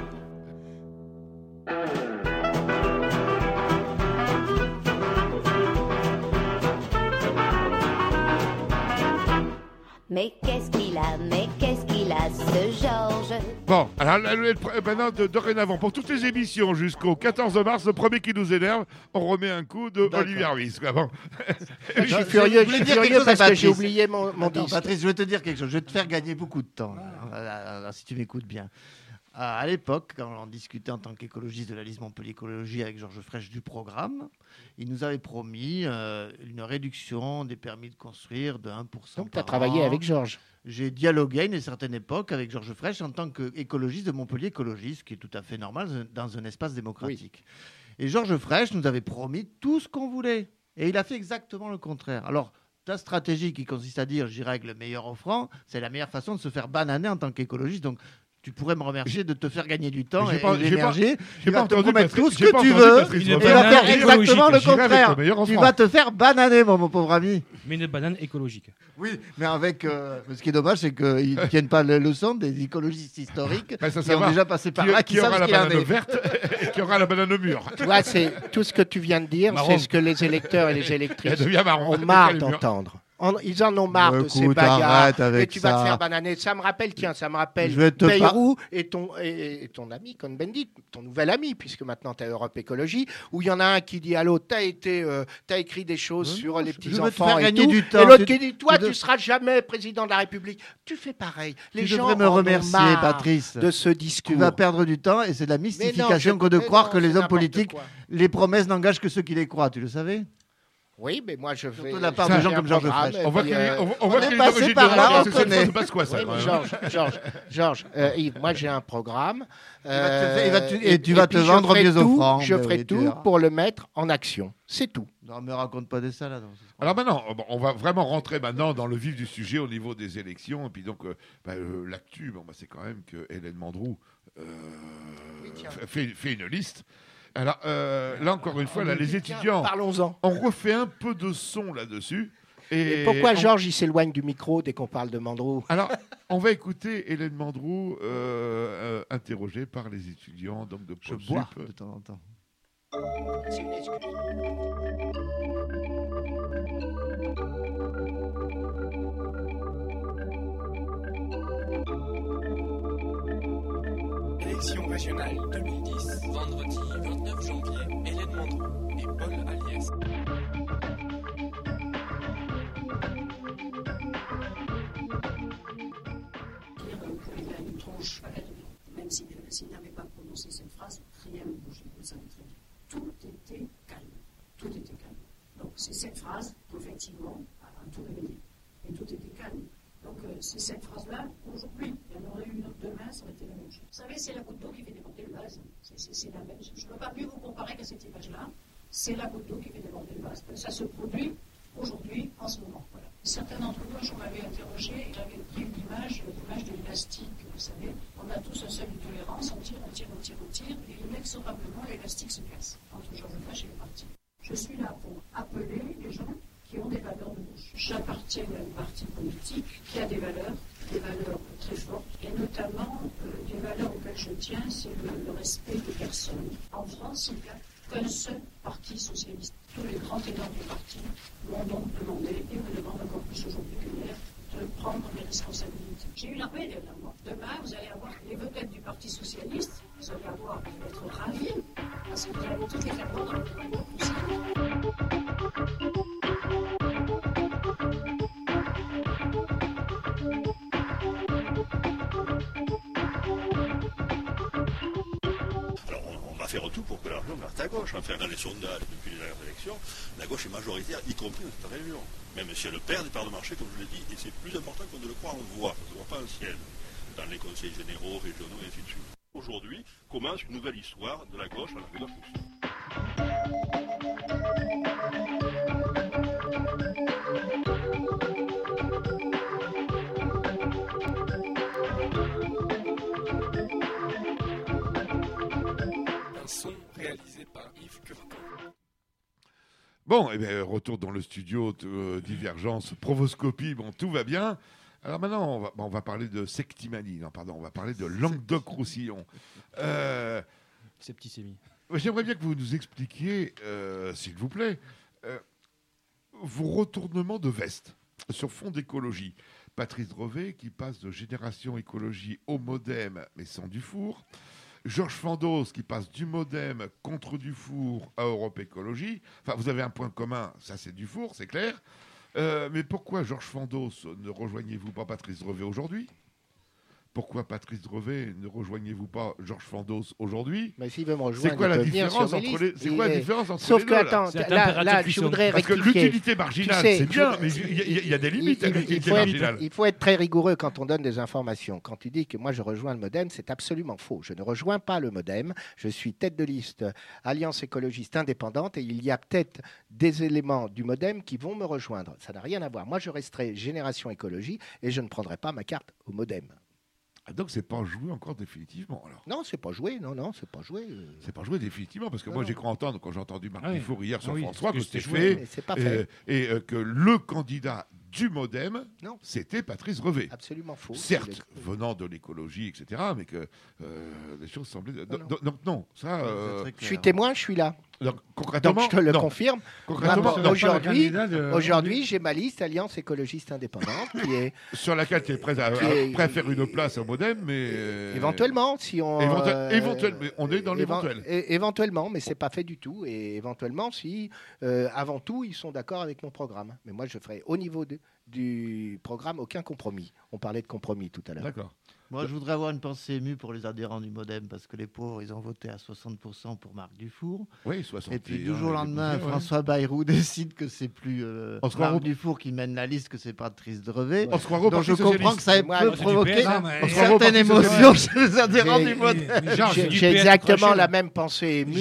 Mais qu'est-ce qu'il a, ce Georges? Bon, alors maintenant, dorénavant, pour toutes les émissions jusqu'au 14 mars, le premier qui nous énerve, on remet un coup d'Olivier Ruiz. Bon. Je suis furieux parce que j'ai oublié mon disque. Patrice, je vais te dire quelque chose. Je vais te faire gagner beaucoup de temps, si tu m'écoutes bien. À l'époque, quand on discutait en tant qu'écologiste de la liste Montpellier Écologie avec Georges Frêche du programme, il nous avait promis une réduction des permis de construire de 1%. Donc tu as travaillé avec Georges. J'ai dialogué à une certaine époque avec Georges Frêche en tant qu'écologiste de Montpellier Écologie, ce qui est tout à fait normal dans un espace démocratique. Oui. Et Georges Frêche nous avait promis tout ce qu'on voulait. Et il a fait exactement le contraire. Alors, ta stratégie qui consiste à dire « j'irai avec le meilleur offrant », c'est la meilleure façon de se faire bananer en tant qu'écologiste. Donc, tu pourrais me remercier de te faire gagner du temps et de l'énergie. Tu vas te promettre tout ce que tu veux. Tu vas faire exactement le contraire. Tu vas te faire bananer, mon pauvre ami. Mais une banane écologique. Oui, mais avec... ce qui est dommage, c'est qu'ils ne tiennent pas les leçons des écologistes historiques qui ont déjà passé par là, qui savent ce qu'il y en a. Qui aura la banane verte et qui aura la banane mûre. Tu vois, c'est tout ce que tu viens de dire, c'est ce que les électeurs et les électrices ont marre d'entendre. Ils en ont marre de ces bagarres. Et tu vas te faire bananer. Ça me rappelle Bayrou et ton ami Cohn-Bendit, ton nouvel ami, puisque maintenant tu as Europe Écologie, où il y en a un qui dit à l'autre, t'as écrit des choses sur les petits-enfants et tout. Et l'autre qui dit, toi, tu seras jamais président de la République. Tu fais pareil. Les gens devrais me remercier, Patrice, de ce discours. Tu vas perdre du temps et c'est de la mystification que de croire que les hommes politiques, les promesses n'engagent que ceux qui les croient. Tu le savais ? Oui, mais moi je fais. De la part de gens comme Georges Frêche. On voit qu'il est passé par là, on connaît. Georges, Yves, moi j'ai un programme. Et tu vas te vendre mieux offrant. Je ferai tout pour le mettre en action. C'est tout. Non, me raconte pas des salades. Alors maintenant, on va vraiment rentrer maintenant dans le vif du sujet au niveau des élections. Et puis donc, l'actu, c'est quand même que Hélène Mandroux fait une liste. Alors, là, encore une fois, les étudiants, parlons-en. On refait un peu de son là-dessus. Et pourquoi Georges, il s'éloigne du micro dès qu'on parle de Mandroux? Alors, on va écouter Hélène Mandroux interrogée par les étudiants donc de Pôle Sup. De temps en temps. C'est une excuse. Élection régionale 2010, vendredi 29 janvier, Hélène Mandroux et Paul Aliès. Il a une tronche, même s'il n'avait pas prononcé cette phrase, rien ne bougeait, vous savez très bien. Tout était calme. Donc c'est cette phrase, effectivement, a tout réveillé. Et tout était calme. Donc c'est cette phrase-là, aujourd'hui, il y en aurait eu une autre demain, ça aurait été la même chose. Vous savez, c'est la goutte d'eau qui fait déborder le vase. C'est la même chose. Je ne peux pas mieux vous comparer qu'à cette image-là. C'est la goutte d'eau qui fait déborder le vase. Ça se produit aujourd'hui, en ce moment. Voilà. Certains d'entre vous, je m'avais interrogé et j'avais pris l'image de l'élastique. Vous savez, on a tous un seuil de tolérance, on tire, et inexorablement, l'élastique se casse. Entre Georges Frêche et le parti. Je suis là pour appeler les gens qui ont des valeurs de gauche. J'appartiens à une parti politique qui a des valeurs très fortes, et notamment des valeurs auxquelles je tiens, c'est le respect des personnes. En France, il n'y a qu'un seul parti socialiste socialiste. Tous les grands ténors du parti m'ont donc demandé, et me demandent encore plus aujourd'hui qu'hier, de prendre mes responsabilités. J'ai eu la paix d'être là, moi. Demain, vous allez avoir les vedettes du Parti socialiste, vous allez être ravis, parce que vous allez toutes les faire prendre dans le Alors, on va faire tout pour que l'argent parte à gauche. Enfin, dans les sondages, depuis les dernières élections, la gauche est majoritaire, y compris dans cette région. Même si elle perd des parts de marché, comme je l'ai dit, et c'est plus important qu'on ne le croit, on le voit, ça ne se voit pas en ciel, dans les conseils généraux, régionaux, et ainsi de suite. Aujourd'hui commence une nouvelle histoire de la gauche en Afrique de Un son réalisé par Yves Curtin. Bon, eh bien, retour dans le studio de Divergence, Provoscopie, bon, tout va bien. Alors maintenant, on va parler de Sectimanie. Non, pardon, on va parler de Languedoc-Roussillon. Septicémie. J'aimerais bien que vous nous expliquiez, s'il vous plaît, vos retournements de veste sur fond d'écologie. Patrice Drevet qui passe de Génération Écologie au Modem, mais sans Dufour. Georges Fandos qui passe du Modem contre Dufour à Europe Écologie. Enfin, vous avez un point commun, ça c'est Dufour, c'est clair. Mais pourquoi Georges Fandos ne rejoignez-vous pas Patrice Drevet aujourd'hui ? Pourquoi Patrice Drevet ne rejoignez-vous pas Georges Fandos aujourd'hui ? Mais s'il veut me rejoindre, c'est quoi la différence entre les C'est quoi la différence entre Sauf les que, deux, attends, là, je voudrais Parce que rectifier. l'utilité marginale, Tu sais, c'est bien, mais il y a des limites à l'utilité marginale. Il faut être très rigoureux quand on donne des informations. Quand tu dis que moi je rejoins le Modem, c'est absolument faux. Je ne rejoins pas le Modem. Je suis tête de liste Alliance écologiste indépendante et il y a peut-être des éléments du Modem qui vont me rejoindre. Ça n'a rien à voir. Moi, je resterai Génération Écologie et je ne prendrai pas ma carte au Modem. Ah, donc c'est pas joué encore définitivement alors. Non, c'est pas joué. Non, c'est pas joué. C'est pas joué définitivement parce que moi j'ai cru entendre quand j'ai entendu Marc Ah oui. Dufour hier sur Ah oui, France 3 que parce que c'était c'était joué, fait, mais c'est pas fait. et que le candidat du Modem, Non. c'était Patrice Drevet. Absolument faux. Certes, venant de l'écologie, etc., mais que les choses semblaient. Donc non, ça. Je suis témoin, je suis là. Donc concrètement, Donc je te le non. confirme. Concrètement, non. Aujourd'hui, j'ai ma liste Alliance écologiste indépendante qui est sur laquelle tu es prêt à faire une place au Modem, mais éventuellement, si on éventuellement, mais on est dans l'éventuel. Éventuellement, mais c'est pas fait du tout. Et éventuellement, si avant tout, ils sont d'accord avec mon programme. Mais moi, je ferai au niveau du programme aucun compromis. On parlait de compromis tout à l'heure. D'accord. Moi, je voudrais avoir une pensée émue pour les adhérents du Modem, parce que les pauvres, ils ont voté à 60% pour Marc Dufour. Oui, 60. Et puis, du jour au lendemain, François Bayrou décide que c'est plus Marc Dufour qui mène la liste, que c'est Patrice Drevet. On se croirait au Donc, Parti je comprends socialiste. que ça Moi, peut c'est du provoquer PS, une certaine émotion chez les adhérents du Modem. J'ai exactement la même pensée émue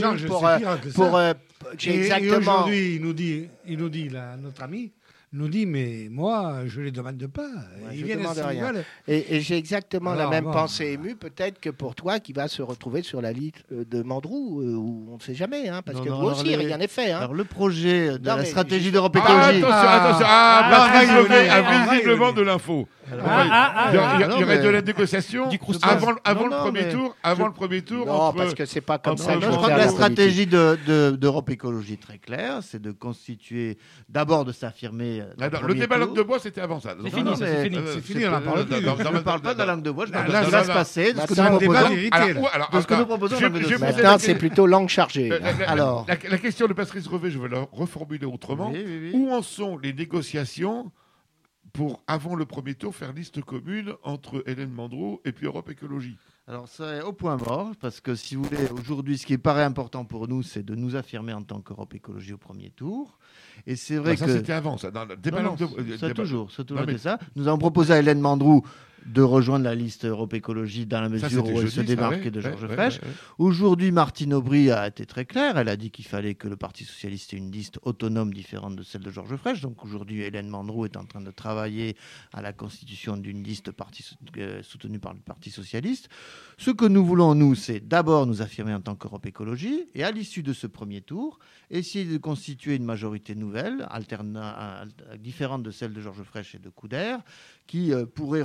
j'ai exactement. Aujourd'hui, il nous dit notre ami nous dit, mais moi, je ne les demande pas. Ils viennent demande à rien. Sénégal. Et j'ai exactement la Alors, même bon. pensée émue, peut-être que pour toi, qui va se retrouver sur la liste de Mandrou, où on ne sait jamais, hein, parce Non, que non, vous alors aussi, rien n'est fait. Hein. Alors, le projet de Non, la mais stratégie juste- d'Europe Ah, Écologie. attention, Patrice Drevet a visiblement de l'info. Il y aurait de la négociation avant le premier tour. Avant le premier tour. Non, parce que c'est pas comme ça. Je qu'il faut crois que faire la la politique. stratégie d'Europe Écologie est très claire, c'est de constituer, d'abord de s'affirmer. Le débat langue de bois, c'était avant ça. C'est fini, ça, c'est fini. C'est fini, on n'en parle plus. Je ne parle pas de la langue de bois, je parle de Là, ce qui va là, se passer, de ce que C'est un nous débat proposons. vérité. De ce que nous proposons dans la langue de bois. Maintenant, c'est plutôt langue chargée. Alors, La question de Patrice Drevet, je vais la reformuler autrement. Oui. Où en sont les négociations pour, avant le premier tour, faire liste commune entre Hélène Mandrou et puis Europe Écologie? Alors, c'est au point mort, parce que si vous voulez, aujourd'hui, ce qui paraît important pour nous, c'est de nous affirmer en tant qu'Europe Écologie au premier tour. Et c'est vrai Ça, que. c'était avant, ça. Dans le débat Non, langue de bois. ça a toujours Non, mais- été ça. Nous avons proposé à Hélène Mandrou de rejoindre la liste Europe Écologie dans la Ça, mesure c'était où elle jeudi, se ça, démarquait ouais, de Georges ouais, Frêche. ouais. Aujourd'hui, Martine Aubry a été très claire. Elle a dit qu'il fallait que le Parti Socialiste ait une liste autonome différente de celle de Georges Frêche. Donc aujourd'hui, Hélène Mandrou est en train de travailler à la constitution d'une liste soutenue par le Parti Socialiste. Ce que nous voulons, nous, c'est d'abord nous affirmer en tant qu'Europe Écologie et à l'issue de ce premier tour, essayer de constituer une majorité nouvelle, différente de celle de Georges Frêche et de Couder, qui pourrait regrouper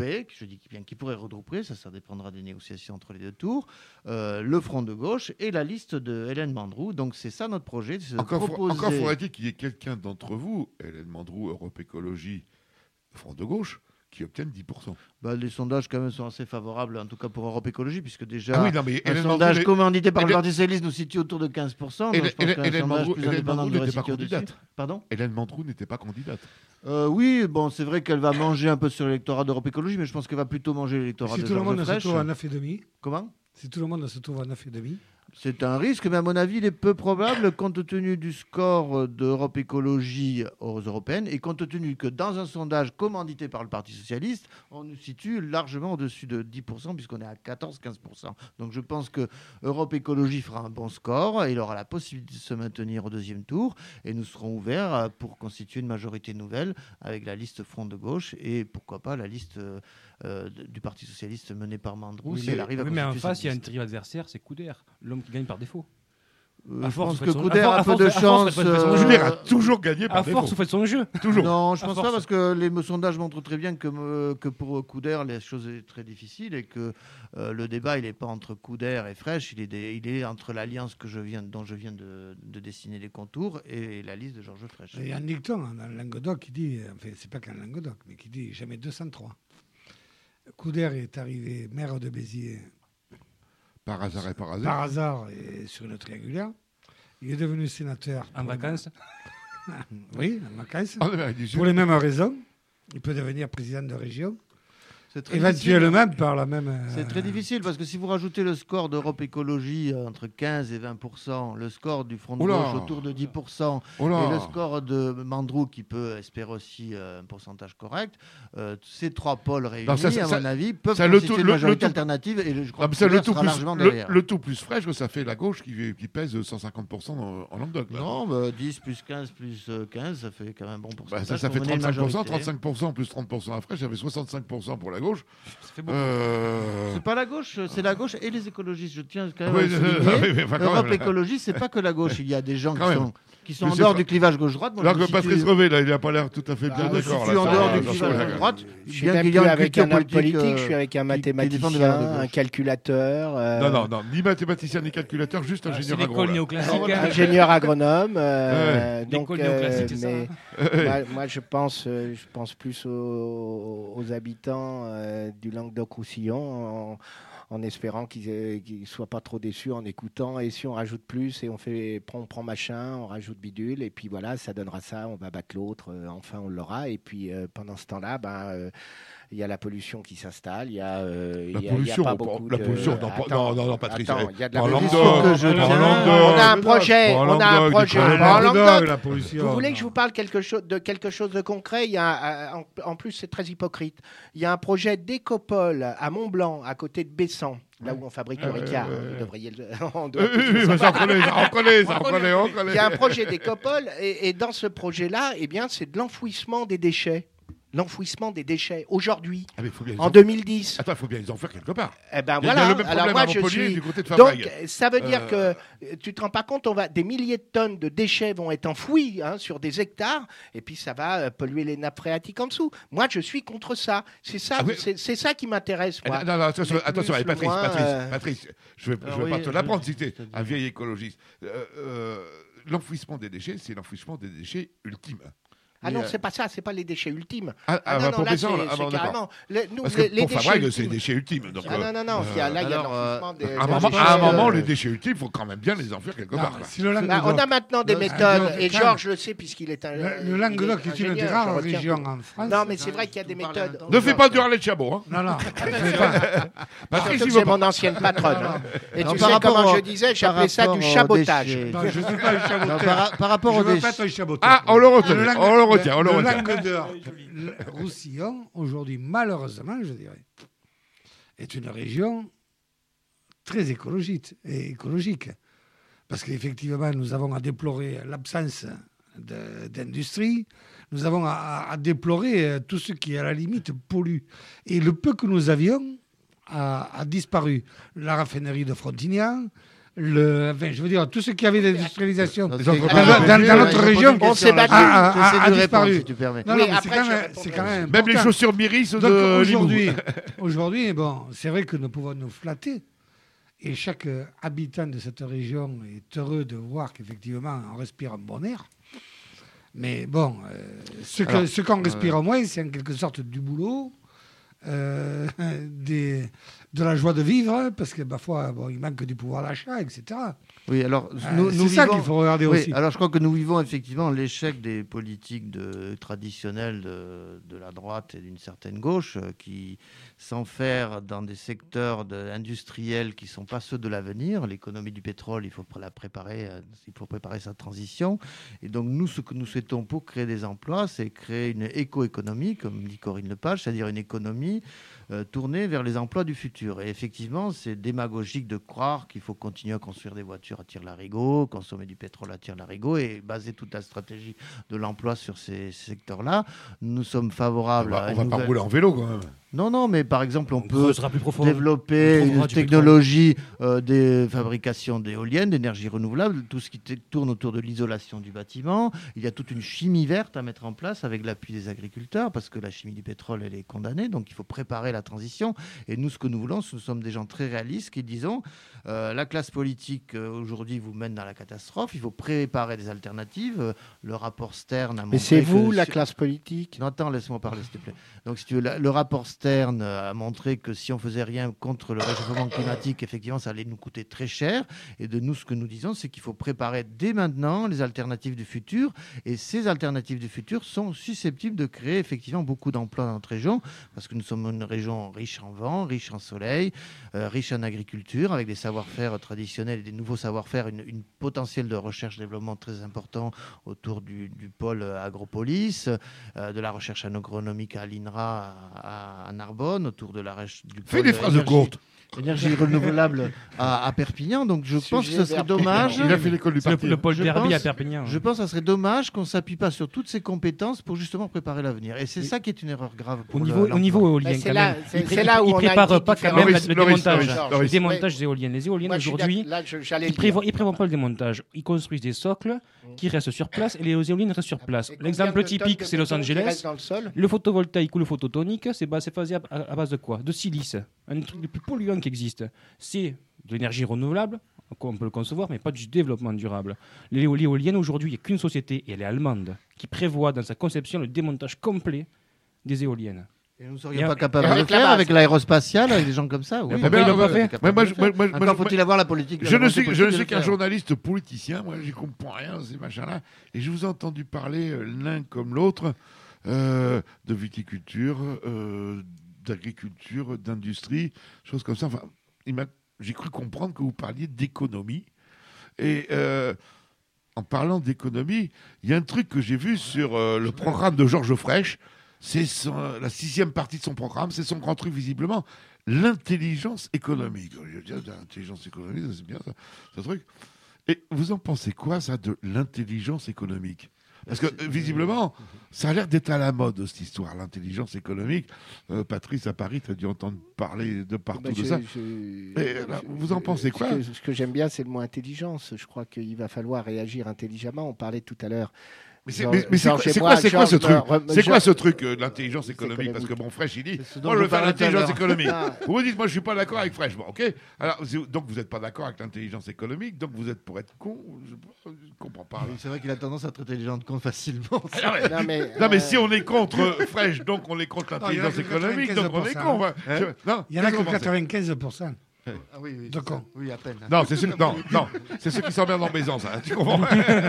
regrouperait, qui pourrait regrouper, ça dépendra des négociations entre les deux tours, le Front de gauche et la liste de Hélène Mandroux. Donc c'est ça notre projet. Encore faudrait-il qu'il y ait quelqu'un d'entre vous, Hélène Mandroux, Europe Écologie, Front de gauche, qui obtiennent 10%. Les sondages quand même sont assez favorables, en tout cas pour Europe Écologie, puisque déjà un sondage commandité par le Parti Socialiste nous situe autour de 15%. Hélène Mandroux n'était pas candidate. Pardon ? Hélène Mandroux n'était pas candidate. Oui, c'est vrai qu'elle va manger un peu sur l'électorat d'Europe Écologie, mais je pense qu'elle va plutôt manger l'électorat de Georges Frêche. Si tout le monde se trouve à 9,5. Comment ? Si tout le monde se trouve à 9,5. C'est un risque, mais à mon avis, il est peu probable compte tenu du score d'Europe Écologie aux européennes et compte tenu que dans un sondage commandité par le Parti Socialiste, on nous situe largement au-dessus de 10% puisqu'on est à 14-15%. Donc je pense que Europe Écologie fera un bon score et il aura la possibilité de se maintenir au deuxième tour et nous serons ouverts pour constituer une majorité nouvelle avec la liste Front de gauche et pourquoi pas la liste du Parti Socialiste menée par Mandroux si elle arrive à mais en constituer face, il y a un cette liste. terrible adversaire, c'est Couder, l'homme qui gagne par défaut. Je pense que Couder a peu de chance. Couder a toujours gagné par défaut. À force, vous faites son jeu. Toujours. Non, je pense pas parce que les sondages montrent très bien que pour Couder, la chose est très difficile et que le débat, il n'est pas entre Couder et Frêche, il est entre l'alliance dont je viens de dessiner les contours et la liste de Georges Frêche. Il y a un dicton dans le Languedoc qui dit, enfin, c'est pas qu'un Languedoc, mais qui dit jamais 203. Couder est arrivé maire de Béziers. Par hasard et par hasard. Par hasard et sur une triangulaire. Il est devenu sénateur. En vacances. Oui, en vacances. En Amérique du Sud. Pour les mêmes raisons. Il peut devenir président de région. C'est très éventuellement difficile. par la même. C'est très difficile parce que si vous rajoutez le score d'Europe Écologie entre 15 et 20%, le score du Front de gauche autour de 10%, et le score de Mandroux qui peut espérer aussi un pourcentage correct, ces trois pôles réunis, à mon avis, peuvent constituer une majorité alternative et je crois que ça sera largement derrière. Le tout plus Frêche, ça fait la gauche qui pèse 150% en Languedoc. Là. Non, 10 plus 15 plus 15, ça fait quand même un bon pourcentage. Ça fait 35%, 35% plus 30% à Frêche, ça fait 65% pour la gauche. Ça fait C'est pas la gauche, c'est la gauche et les écologistes. Je tiens quand même à le souligner. Europe Écologie, c'est pas que la gauche. Il y a des gens qui sont en dehors du clivage gauche-droite. Alors que Patrice Revet, là, il n'a pas l'air tout à fait bien d'accord. Je suis en dehors du clivage gauche-droite. Je suis même plus avec un homme politique, je suis avec un mathématicien, un calculateur. Non, ni mathématicien ni calculateur, juste ingénieur agronome. Ingénieur agronome. Donc, moi, je pense plus aux habitants du Languedoc-Roussillon en espérant qu'ils ne soient pas trop déçus en écoutant. Et si on rajoute plus et on prend machin, on rajoute bidule, et puis voilà, ça donnera ça, on va battre l'autre, enfin on l'aura. Et puis pendant ce temps-là, il y a la pollution qui s'installe, il y a pas beaucoup la pollution, non, Patrice. Il y a de la pollution. On a un projet. Vous voulez que je vous parle de quelque chose de concret? En plus, c'est très hypocrite. Il y a un projet d'écopole à Mont-Blanc, à côté de Bessan. Là où on fabrique le Ricard. Vous devriez on connaît. Il y a un projet d'écopole et dans ce projet-là, c'est de l'enfouissement des déchets. L'enfouissement des déchets aujourd'hui, en 2010. Attends, il faut bien les en faire quelque part. Voilà. Alors moi, je suis. Donc, ça veut dire que tu te rends pas compte, des milliers de tonnes de déchets vont être enfouis sur des hectares, et puis ça va polluer les nappes phréatiques en dessous. Moi, je suis contre ça. C'est ça, c'est ça qui m'intéresse. Moi. Non, attention, Patrice, je vais pas te l'apprendre si tu es un vieil écologiste. L'enfouissement des déchets, c'est l'enfouissement des déchets ultimes. Ah non, c'est pas ça, c'est pas les déchets ultimes. Pour Bessan, c'est carrément. Parce que pour Fabrègue, c'est les déchets ultimes. Donc, non, là, il y a l'enfouissement des déchets. À un moment, les déchets ultimes, il faut quand même bien les enfuir quelque part. On a maintenant des méthodes, et Georges le sait puisqu'il est un. Le Languedoc est une des rares régions en France. Non, mais c'est vrai qu'il y a des méthodes. Ne fais pas du Harley de Chabot. Non. Patrice, c'est mon ancienne patronne. Et tu sais comment je disais, j'appelais ça du chabotage. Non, je ne suis pas un chaboteur. Par rapport aux déchets. Ah, on le retient. Le Languedoc-Roussillon, aujourd'hui, malheureusement, je dirais, est une région très écologique. Parce qu'effectivement, nous avons à déplorer l'absence d'industrie, nous avons à déplorer tout ce qui, à la limite, pollue. Et le peu que nous avions a disparu. La raffinerie de Frontignan, je veux dire, tout ce qui avait d'industrialisation Dans notre région On s'est battu. a disparu. Si tu permets. Non, Oui, non, mais après, c'est quand même Même les important. chaussures Miris Donc de aujourd'hui, bon, c'est vrai que nous pouvons nous flatter. Et chaque habitant de cette région est heureux de voir qu'effectivement, on respire un bon air. Mais bon, ce qu'on respire au moins, c'est en quelque sorte du boulot, de la joie de vivre, parce que parfois, bon, il manque du pouvoir d'achat, etc. Oui, alors c'est ça qu'il faut regarder aussi. Alors je crois que nous vivons effectivement l'échec des politiques traditionnelles de la droite et d'une certaine gauche qui s'enferment dans des secteurs industriels qui ne sont pas ceux de l'avenir. L'économie du pétrole, il faut la préparer, il faut préparer sa transition. Et donc nous, ce que nous souhaitons pour créer des emplois, c'est créer une éco-économie, comme dit Corinne Lepage, c'est-à-dire une économie tournée vers les emplois du futur. Et effectivement, c'est démagogique de croire qu'il faut continuer à construire des voitures à tire-larigot, consommer du pétrole à tire-larigot et baser toute la stratégie de l'emploi sur ces secteurs-là. Nous sommes favorables à On va pas rouler en vélo quand même. Non, mais par exemple, on peut creusera plus profond. développer On trouvera une du technologie des fabrications d'éoliennes, d'énergie renouvelable, tout ce qui tourne autour de l'isolation du bâtiment. Il y a toute une chimie verte à mettre en place avec l'appui des agriculteurs, parce que la chimie du pétrole, elle est condamnée, donc il faut préparer la transition. Et nous, ce que nous voulons, nous sommes des gens très réalistes qui disons, la classe politique aujourd'hui vous mène dans la catastrophe, il faut préparer des alternatives. Le rapport Stern a montré Mais c'est vous, que la classe politique. Non, attends, laisse-moi parler, s'il te plaît. Donc, si tu veux, le rapport Stern a montré que si on faisait rien contre le réchauffement climatique, effectivement, ça allait nous coûter très cher. Et de nous, ce que nous disons, c'est qu'il faut préparer dès maintenant les alternatives du futur. Et ces alternatives du futur sont susceptibles de créer effectivement beaucoup d'emplois dans notre région, parce que nous sommes une région riche en vent, riche en soleil, riche en agriculture, avec des savoir-faire traditionnels et des nouveaux savoir-faire, une potentiel de recherche-développement très important autour du pôle Agropolis, de la recherche agronomique à l'INRA à Narbonne, autour de du Fais des phrases courtes. Énergie renouvelable à Perpignan. Donc je pense que ce serait dommage. Il a fait l'école du parti. Le pôle Derby à Perpignan. Je pense que ce serait dommage qu'on ne s'appuie pas sur toutes ces compétences pour justement préparer l'avenir. Et c'est ça qui est une erreur grave. Au niveau éolien, c'est quand là- même. c'est- Ils c'est là où ils on a une préparent petite pas quand différence. même Loris, le Loris, démontage. Loris. Le démontage des éoliennes. Les éoliennes Moi, je suis aujourd'hui, là, j'allais ils le dire. prévoient pas le démontage. Ils construisent des socles qui restent sur place et les éoliennes restent sur place. Et combien L'exemple de typique, tonnes de c'est Los béton qui Angeles. restent dans le sol. Le photovoltaïque ou le phototonique, c'est basé à base de quoi? De silice. Un truc le plus polluant qui existe. C'est de l'énergie renouvelable, on peut le concevoir, mais pas du développement durable. L'éolienne, aujourd'hui, il n'y a qu'une société, et elle est allemande, qui prévoit dans sa conception le démontage complet des éoliennes. Et nous ne serions pas capables de le faire avec l'aérospatiale, avec des gens comme ça. Oui. Eh ben, ils l'ont pas fait. Encore faut-il avoir la politique. Je ne suis qu'un journaliste politicien, moi je comprends rien ces machins-là. Et je vous ai entendu parler l'un comme l'autre de viticulture, d'agriculture, d'industrie, choses comme ça. Enfin, j'ai cru comprendre que vous parliez d'économie. Et en parlant d'économie, il y a un truc que j'ai vu sur le programme de Georges Frêche. C'est la 6e partie de son programme, c'est son grand truc visiblement, l'intelligence économique. Je dis, l'intelligence économique, c'est bien ça, ce truc. Et vous en pensez quoi, ça, de l'intelligence économique? Parce que visiblement, ça a l'air d'être à la mode, cette histoire, l'intelligence économique. Patrice, à Paris, tu as dû entendre parler de partout de ça. Vous en pensez quoi? Ce que j'aime bien, c'est le mot intelligence. Je crois qu'il va falloir réagir intelligemment. On parlait tout à l'heure. Mais c'est quoi ce truc? C'est quoi ce truc, l'intelligence économique? Parce que bon, Frêche, il dit, moi je veux faire l'intelligence économique. Vous me dites, moi je suis pas d'accord avec Frêche. Bon, ok. Alors, donc vous n'êtes pas d'accord avec l'intelligence économique, donc vous êtes pour être con? Je ne comprends pas. C'est vrai qu'il a tendance à traiter les gens de con facilement. Non, mais si on est contre Frêche, donc on est contre l'intelligence économique, donc on est con. Il y en a que 95%. Ah oui, de con. Oui, à peine. Non, c'est ceux qui s'emmerdent en maison, ça. Tu comprends?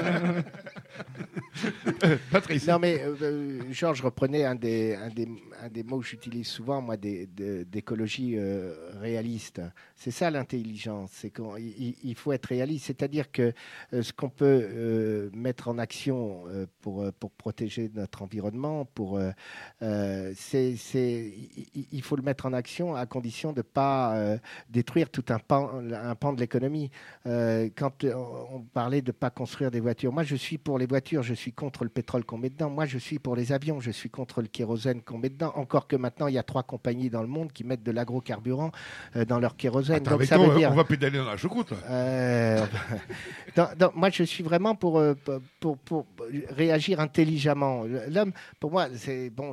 Patrice. Non, mais Georges reprenait un des mots que j'utilise souvent, moi, d'écologie réaliste. C'est ça l'intelligence. C'est qu'il faut être réaliste. C'est-à-dire que ce qu'on peut mettre en action pour protéger notre environnement, il faut le mettre en action à condition de ne pas détruire tout un pan de l'économie. Quand on parlait de ne pas construire des voitures, moi je suis pour les voitures, je suis suis contre le pétrole qu'on met dedans. Moi, je suis pour les avions. Je suis contre le kérosène qu'on met dedans. Encore que maintenant, il y a 3 compagnies dans le monde qui mettent de l'agrocarburant dans leur kérosène. Attends, donc mais ça veut dire... on va pédaler dans la choucroute. Moi, je suis vraiment pour réagir intelligemment. L'homme, pour moi, c'est bon.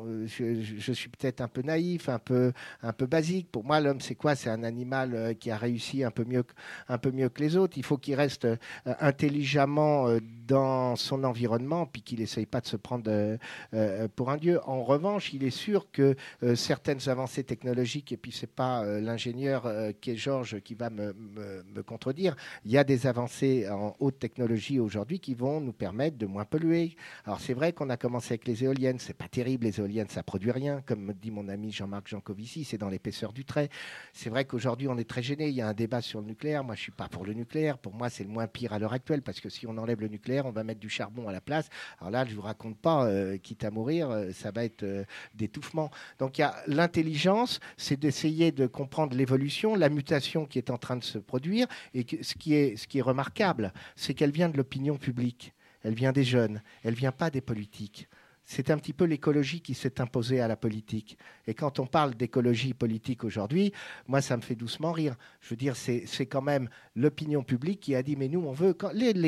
Je suis peut-être un peu naïf, un peu basique. Pour moi, l'homme, c'est quoi? C'est un animal qui a réussi un peu mieux que les autres. Il faut qu'il reste intelligemment dans son environnement, puis qu'il n'essaye pas de se prendre pour un dieu. En revanche, il est sûr que certaines avancées technologiques, et puis c'est pas l'ingénieur qui est Georges qui va me contredire, il y a des avancées en haute technologie aujourd'hui qui vont nous permettre de moins polluer. Alors c'est vrai qu'on a commencé avec les éoliennes, c'est pas terrible, les éoliennes ça produit rien, comme me dit mon ami Jean-Marc Jancovici, c'est dans l'épaisseur du trait. C'est vrai qu'aujourd'hui on est très gêné, il y a un débat sur le nucléaire, moi je suis pas pour le nucléaire, pour moi c'est le moins pire à l'heure actuelle, parce que si on enlève le nucléaire, on va mettre du charbon à la place. Alors là je vous raconte pas, quitte à mourir, ça va être d'étouffement. Donc il y a l'intelligence, c'est d'essayer de comprendre l'évolution, la mutation qui est en train de se produire, et ce qui est remarquable, c'est qu'elle vient de l'opinion publique, elle vient des jeunes, elle vient pas des politiques. C'est un petit peu l'écologie qui s'est imposée à la politique. Et quand on parle d'écologie politique aujourd'hui, moi, ça me fait doucement rire. Je veux dire, c'est quand même l'opinion publique qui a dit, mais nous, on veut...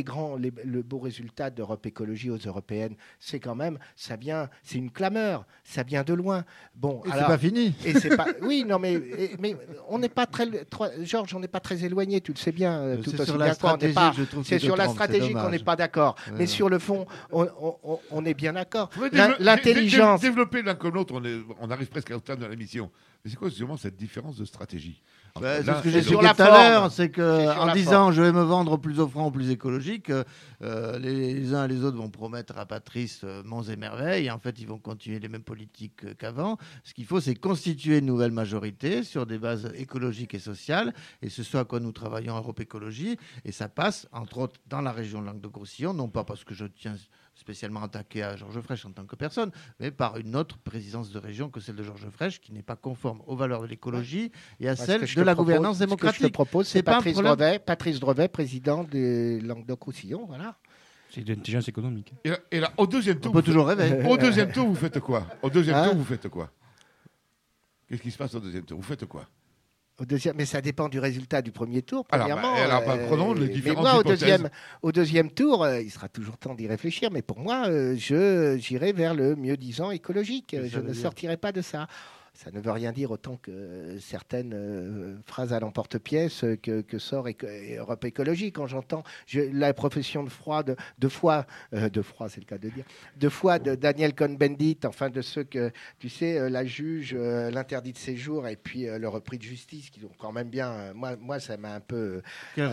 Le beau résultat d'Europe Écologie aux européennes, c'est quand même, c'est une clameur, ça vient de loin. Bon, et alors, c'est pas fini. Et c'est pas, oui, non, mais on n'est pas très... Georges, on n'est pas très éloigné, tu le sais bien. C'est sur la stratégie, je trouve. C'est sur la stratégie qu'on n'est pas d'accord. Ouais, mais sur le fond, on est bien d'accord. L'intelligence. Développer l'un comme l'autre, on arrive presque au terme de la mission. Mais c'est quoi justement cette différence de stratégie? C'est ce que j'ai expliqué tout à l'heure, c'est qu'en disant je vais me vendre au plus offrant, au plus écologique, les uns et les autres vont promettre à Patrice monts et merveilles, et en fait ils vont continuer les mêmes politiques qu'avant. Ce qu'il faut, c'est constituer une nouvelle majorité sur des bases écologiques et sociales, et c'est ce à quoi nous travaillons à Europe Écologie, et ça passe entre autres dans la région de Languedoc-Roussillon, non pas parce que je tiens spécialement attaqué à Georges Frêche en tant que personne, mais par une autre présidence de région que celle de Georges Frêche, qui n'est pas conforme aux valeurs de l'écologie et à celle de la gouvernance démocratique. Ce que je te propose, c'est Patrice Drevet, président de Languedoc-Roussillon, voilà. C'est de l'intelligence économique. Et là, au deuxième tour, on peut toujours rêver. Au deuxième tour, vous faites quoi? Au deuxième tour, vous faites quoi? Qu'est-ce qui se passe au deuxième tour? Vous faites quoi? Mais ça dépend du résultat du premier tour, premièrement. Alors prenons les différentes hypothèses. Au deuxième tour, il sera toujours temps d'y réfléchir, mais pour moi, j'irai vers le mieux-disant écologique. Je ne sortirai pas de ça. Ça ne veut rien dire autant que certaines phrases à l'emporte-pièce que sort Europe Écologie. Quand j'entends la profession de foi, c'est le cas de dire, de foi de Daniel Cohn-Bendit, enfin de ceux que, tu sais, la juge, l'interdit de séjour et puis le repris de justice, qui ont quand même bien... Moi ça m'a un peu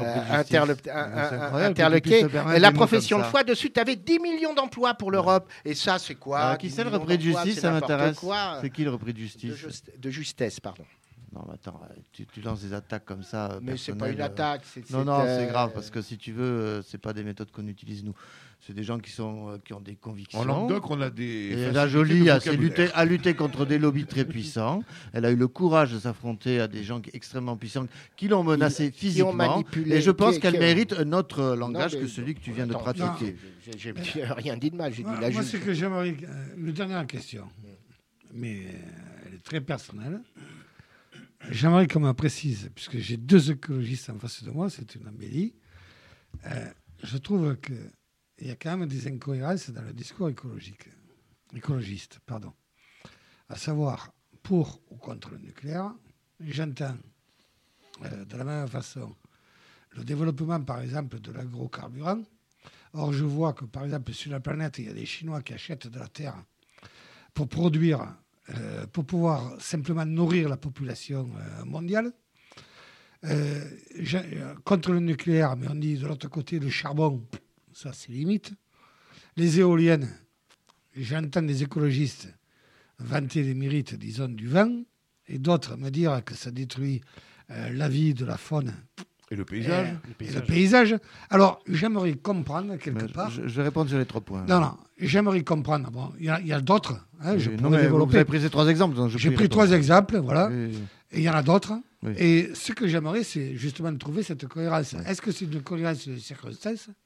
interloqué. La profession de foi, dessus, tu avais 10 millions d'emplois pour l'Europe. Et ça, c'est quoi? Qui c'est le repris de justice? Ça m'intéresse. C'est qui le repris de justice? De justesse, pardon. Non, mais attends, tu lances des attaques comme ça. Mais c'est pas une attaque. Non, c'est grave, parce que si tu veux, c'est pas des méthodes qu'on utilise nous. C'est des gens qui ont des convictions. En Languedoc, on a des. Et la Jolie a lutté contre des lobbies très puissants. Elle a eu le courage de s'affronter à des gens extrêmement puissants qui l'ont menacée physiquement. Et je pense qu'elle mérite un autre langage que celui que tu viens de pratiquer. J'ai rien dit de mal. J'ai dit la moi, c'est que j'aimerais. Une dernière question, mais elle est très personnelle. J'aimerais qu'on me précise, puisque j'ai 2 écologistes en face de moi, c'est une embellie. Je trouve qu'il y a quand même des incohérences dans le discours écologiste. À savoir, pour ou contre le nucléaire, j'entends de la même façon le développement, par exemple, de l'agrocarburant. Or, je vois que, par exemple, sur la planète, il y a des Chinois qui achètent de la terre pour produire... pour pouvoir simplement nourrir la population mondiale. Contre le nucléaire, mais on dit de l'autre côté le charbon, ça c'est limite. Les éoliennes, j'entends des écologistes vanter les mérites, disons, du vent, et d'autres me dire que ça détruit la vie de la faune. Et le paysage. Le paysage. Alors, j'aimerais comprendre quelque part... Je vais répondre sur les 3 points. Non, j'aimerais comprendre. Bon, il y a d'autres. Je pourrais développer. Vous avez pris ces 3 exemples. J'ai pris 3 exemples, voilà. Et il y en a d'autres. Oui. Et ce que j'aimerais, c'est justement de trouver cette cohérence. Oui. Est-ce que c'est une cohérence de circonstances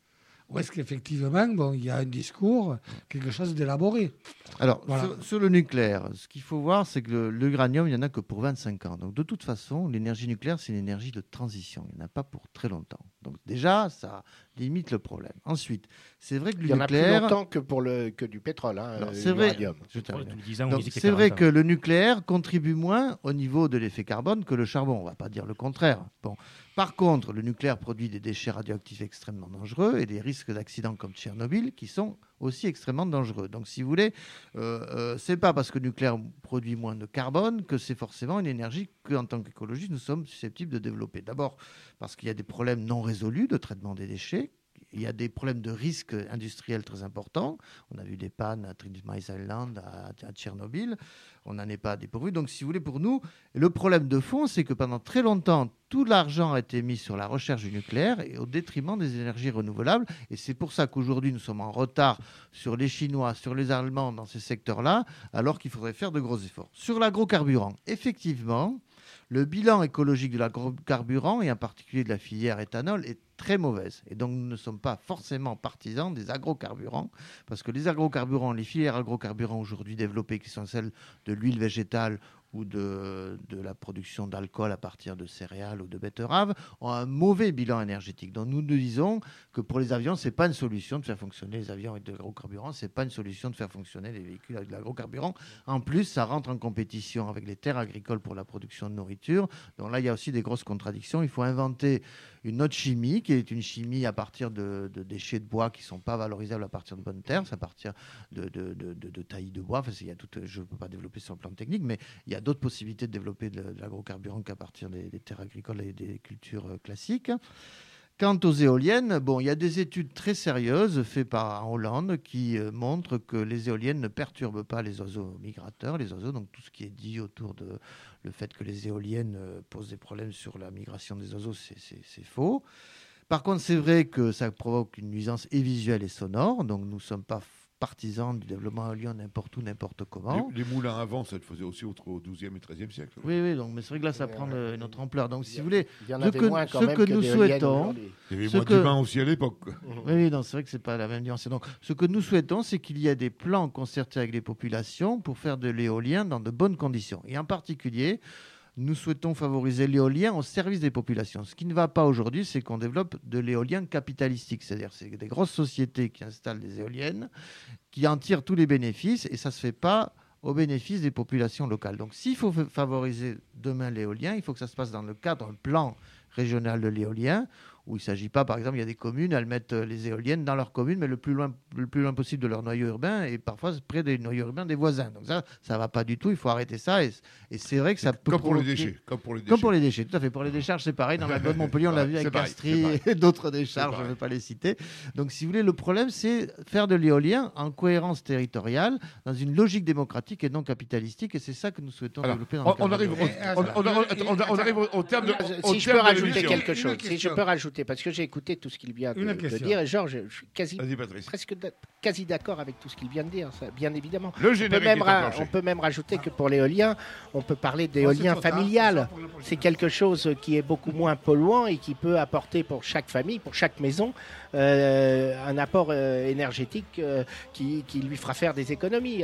Ou est-ce qu'effectivement, il y a un discours, quelque chose d'élaboré? Alors, Voilà. sur le nucléaire, ce qu'il faut voir, c'est que l'uranium, il n'y en a que pour 25 ans. Donc, de toute façon, l'énergie nucléaire, c'est une énergie de transition. Il n'y en a pas pour très longtemps. Donc, déjà, ça limite le problème. Ensuite, c'est vrai que le Il y en a nucléaire... plus longtemps que du pétrole, c'est vrai. l'uranium. Donc, c'est vrai que le nucléaire contribue moins au niveau de l'effet carbone que le charbon. On ne va pas dire le contraire. Bon. Par contre, le nucléaire produit des déchets radioactifs extrêmement dangereux et des risques d'accidents comme Tchernobyl qui sont aussi extrêmement dangereux. Donc, si vous voulez, c'est pas parce que le nucléaire produit moins de carbone que c'est forcément une énergie qu'en tant qu'écologiste, nous sommes susceptibles de développer. D'abord, parce qu'il y a des problèmes non résolus de traitement des déchets. Il y a des problèmes de risques industriels très importants. On a vu des pannes à Three Mile Island, à Tchernobyl. On n'en est pas dépourvu. Donc, si vous voulez, pour nous, le problème de fond, c'est que pendant très longtemps, tout l'argent a été mis sur la recherche du nucléaire et au détriment des énergies renouvelables. Et c'est pour ça qu'aujourd'hui, nous sommes en retard sur les Chinois, sur les Allemands dans ces secteurs-là, alors qu'il faudrait faire de gros efforts. Sur l'agrocarburant, effectivement, le bilan écologique de l'agrocarburant, et en particulier de la filière éthanol, est très mauvaise. Et donc, nous ne sommes pas forcément partisans des agrocarburants, parce que les agrocarburants, les filières agrocarburants aujourd'hui développées, qui sont celles de l'huile végétale ou de la production d'alcool à partir de céréales ou de betteraves, ont un mauvais bilan énergétique. Donc nous disons que pour les avions, ce n'est pas une solution de faire fonctionner les avions avec de l'agrocarburant, ce n'est pas une solution de faire fonctionner les véhicules avec de l'agrocarburant. En plus, ça rentre en compétition avec les terres agricoles pour la production de nourriture. Donc là, il y a aussi des grosses contradictions. Il faut inventer une autre chimie, qui est une chimie à partir de déchets de bois qui ne sont pas valorisables à partir de bonnes terres, c'est à partir de taillis de bois. Enfin, il y a je ne peux pas développer sur le plan technique, mais il y a d'autres possibilités de développer de l'agrocarburant qu'à partir des terres agricoles et des cultures classiques. Quant aux éoliennes, il y a des études très sérieuses faites en Hollande qui montrent que les éoliennes ne perturbent pas les oiseaux migrateurs, donc tout ce qui est dit autour de le fait que les éoliennes posent des problèmes sur la migration des oiseaux, c'est faux. Par contre, c'est vrai que ça provoque une nuisance et visuelle et sonore, donc nous ne sommes pas partisans du développement éolien n'importe où, n'importe comment. Les moulins à vent, ça le faisait aussi au XIIe et XIIIe siècle. Oui, donc, mais c'est vrai que là, ça prend une autre ampleur. Donc, si vous voulez, il y en avait moins quand même que nous souhaitons... Il y avait moins d'humains aussi à l'époque. Oui, non, c'est vrai que ce n'est pas la même nuance. Donc, ce que nous souhaitons, c'est qu'il y ait des plans concertés avec les populations pour faire de l'éolien dans de bonnes conditions. Et en particulier, nous souhaitons favoriser l'éolien au service des populations. Ce qui ne va pas aujourd'hui, c'est qu'on développe de l'éolien capitalistique. C'est-à-dire c'est des grosses sociétés qui installent des éoliennes, qui en tirent tous les bénéfices, et ça ne se fait pas au bénéfice des populations locales. Donc s'il faut favoriser demain l'éolien, il faut que ça se passe dans le cadre d'un plan régional de l'éolien, où il ne s'agit pas, par exemple, il y a des communes, elles mettent les éoliennes dans leur commune, mais le plus loin possible de leur noyau urbain, et parfois près des noyaux urbains des voisins. Donc ça ne va pas du tout, il faut arrêter ça, et c'est vrai que ça peut comme provoquer... Comme pour les déchets, tout à fait. Pour les décharges, c'est pareil. Dans la Côte de Montpellier, on l'a vu avec Castries et d'autres décharges, je ne vais pas les citer. Donc, si vous voulez, le problème, c'est faire de l'éolien en cohérence territoriale, dans une logique démocratique et non capitalistique, et c'est ça que nous souhaitons développer dans le cadre. on arrive au terme de... Si je peux rajouter quelque chose, parce que j'ai écouté tout ce qu'il vient de dire, et Georges, je suis quasi d'accord avec tout ce qu'il vient de dire, ça, bien évidemment. On peut même rajouter que pour l'éolien, on peut parler d'éolien familial. C'est quelque chose qui est beaucoup moins polluant et qui peut apporter pour chaque famille, pour chaque maison, un apport énergétique qui lui fera faire des économies,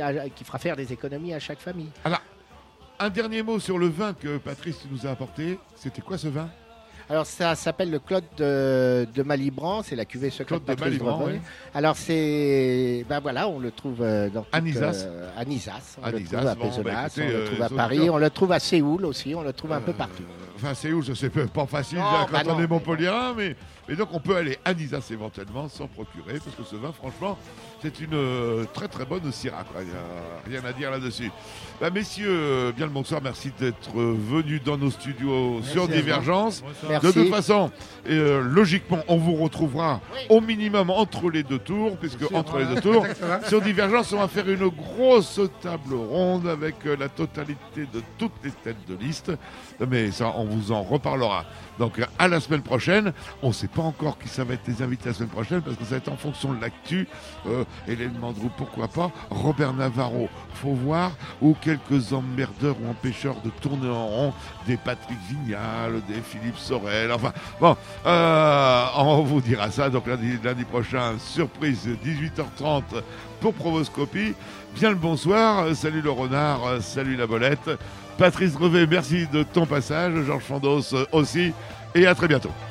à chaque famille. Alors, un dernier mot sur le vin que Patrice nous a apporté. C'était quoi ce vin ? Alors ça s'appelle le Claude de Malibran, c'est la cuvée secrète de Patrice Brevet. Oui. Alors on le trouve dans à Nizas, on le trouve à Pézenas, on le trouve à Paris, on le trouve à Séoul aussi, on le trouve un peu partout. Enfin Séoul, c'est pas facile quand on est Montpelliérain, mais donc on peut aller à Nizas éventuellement s'en procurer, parce que ce vin, franchement, c'est une très très bonne Syrah. Il n'y a rien à dire là-dessus. Messieurs, bien le bonsoir, merci d'être venus dans nos studios sur Divergence. De toute façon, logiquement, on vous retrouvera au minimum entre les deux tours, sur Divergence, on va faire une grosse table ronde avec la totalité de toutes les têtes de liste. Mais ça, on vous en reparlera. Donc à la semaine prochaine. On ne sait pas encore qui ça va être les invités la semaine prochaine parce que ça va être en fonction de l'actu. Hélène Mandrou, pourquoi pas. Robert Navarro, faut voir. Ou quelques emmerdeurs ou empêcheurs de tourner en rond. Des Patrick Vignal, des Philippe Sorel. Enfin, bon, on vous dira ça. Donc lundi prochain, surprise, 18h30 pour Provoscopie. Bien le bonsoir. Salut le renard, salut la bolette. Patrice Revet, merci de ton passage. Georges Fandos aussi. Et à très bientôt.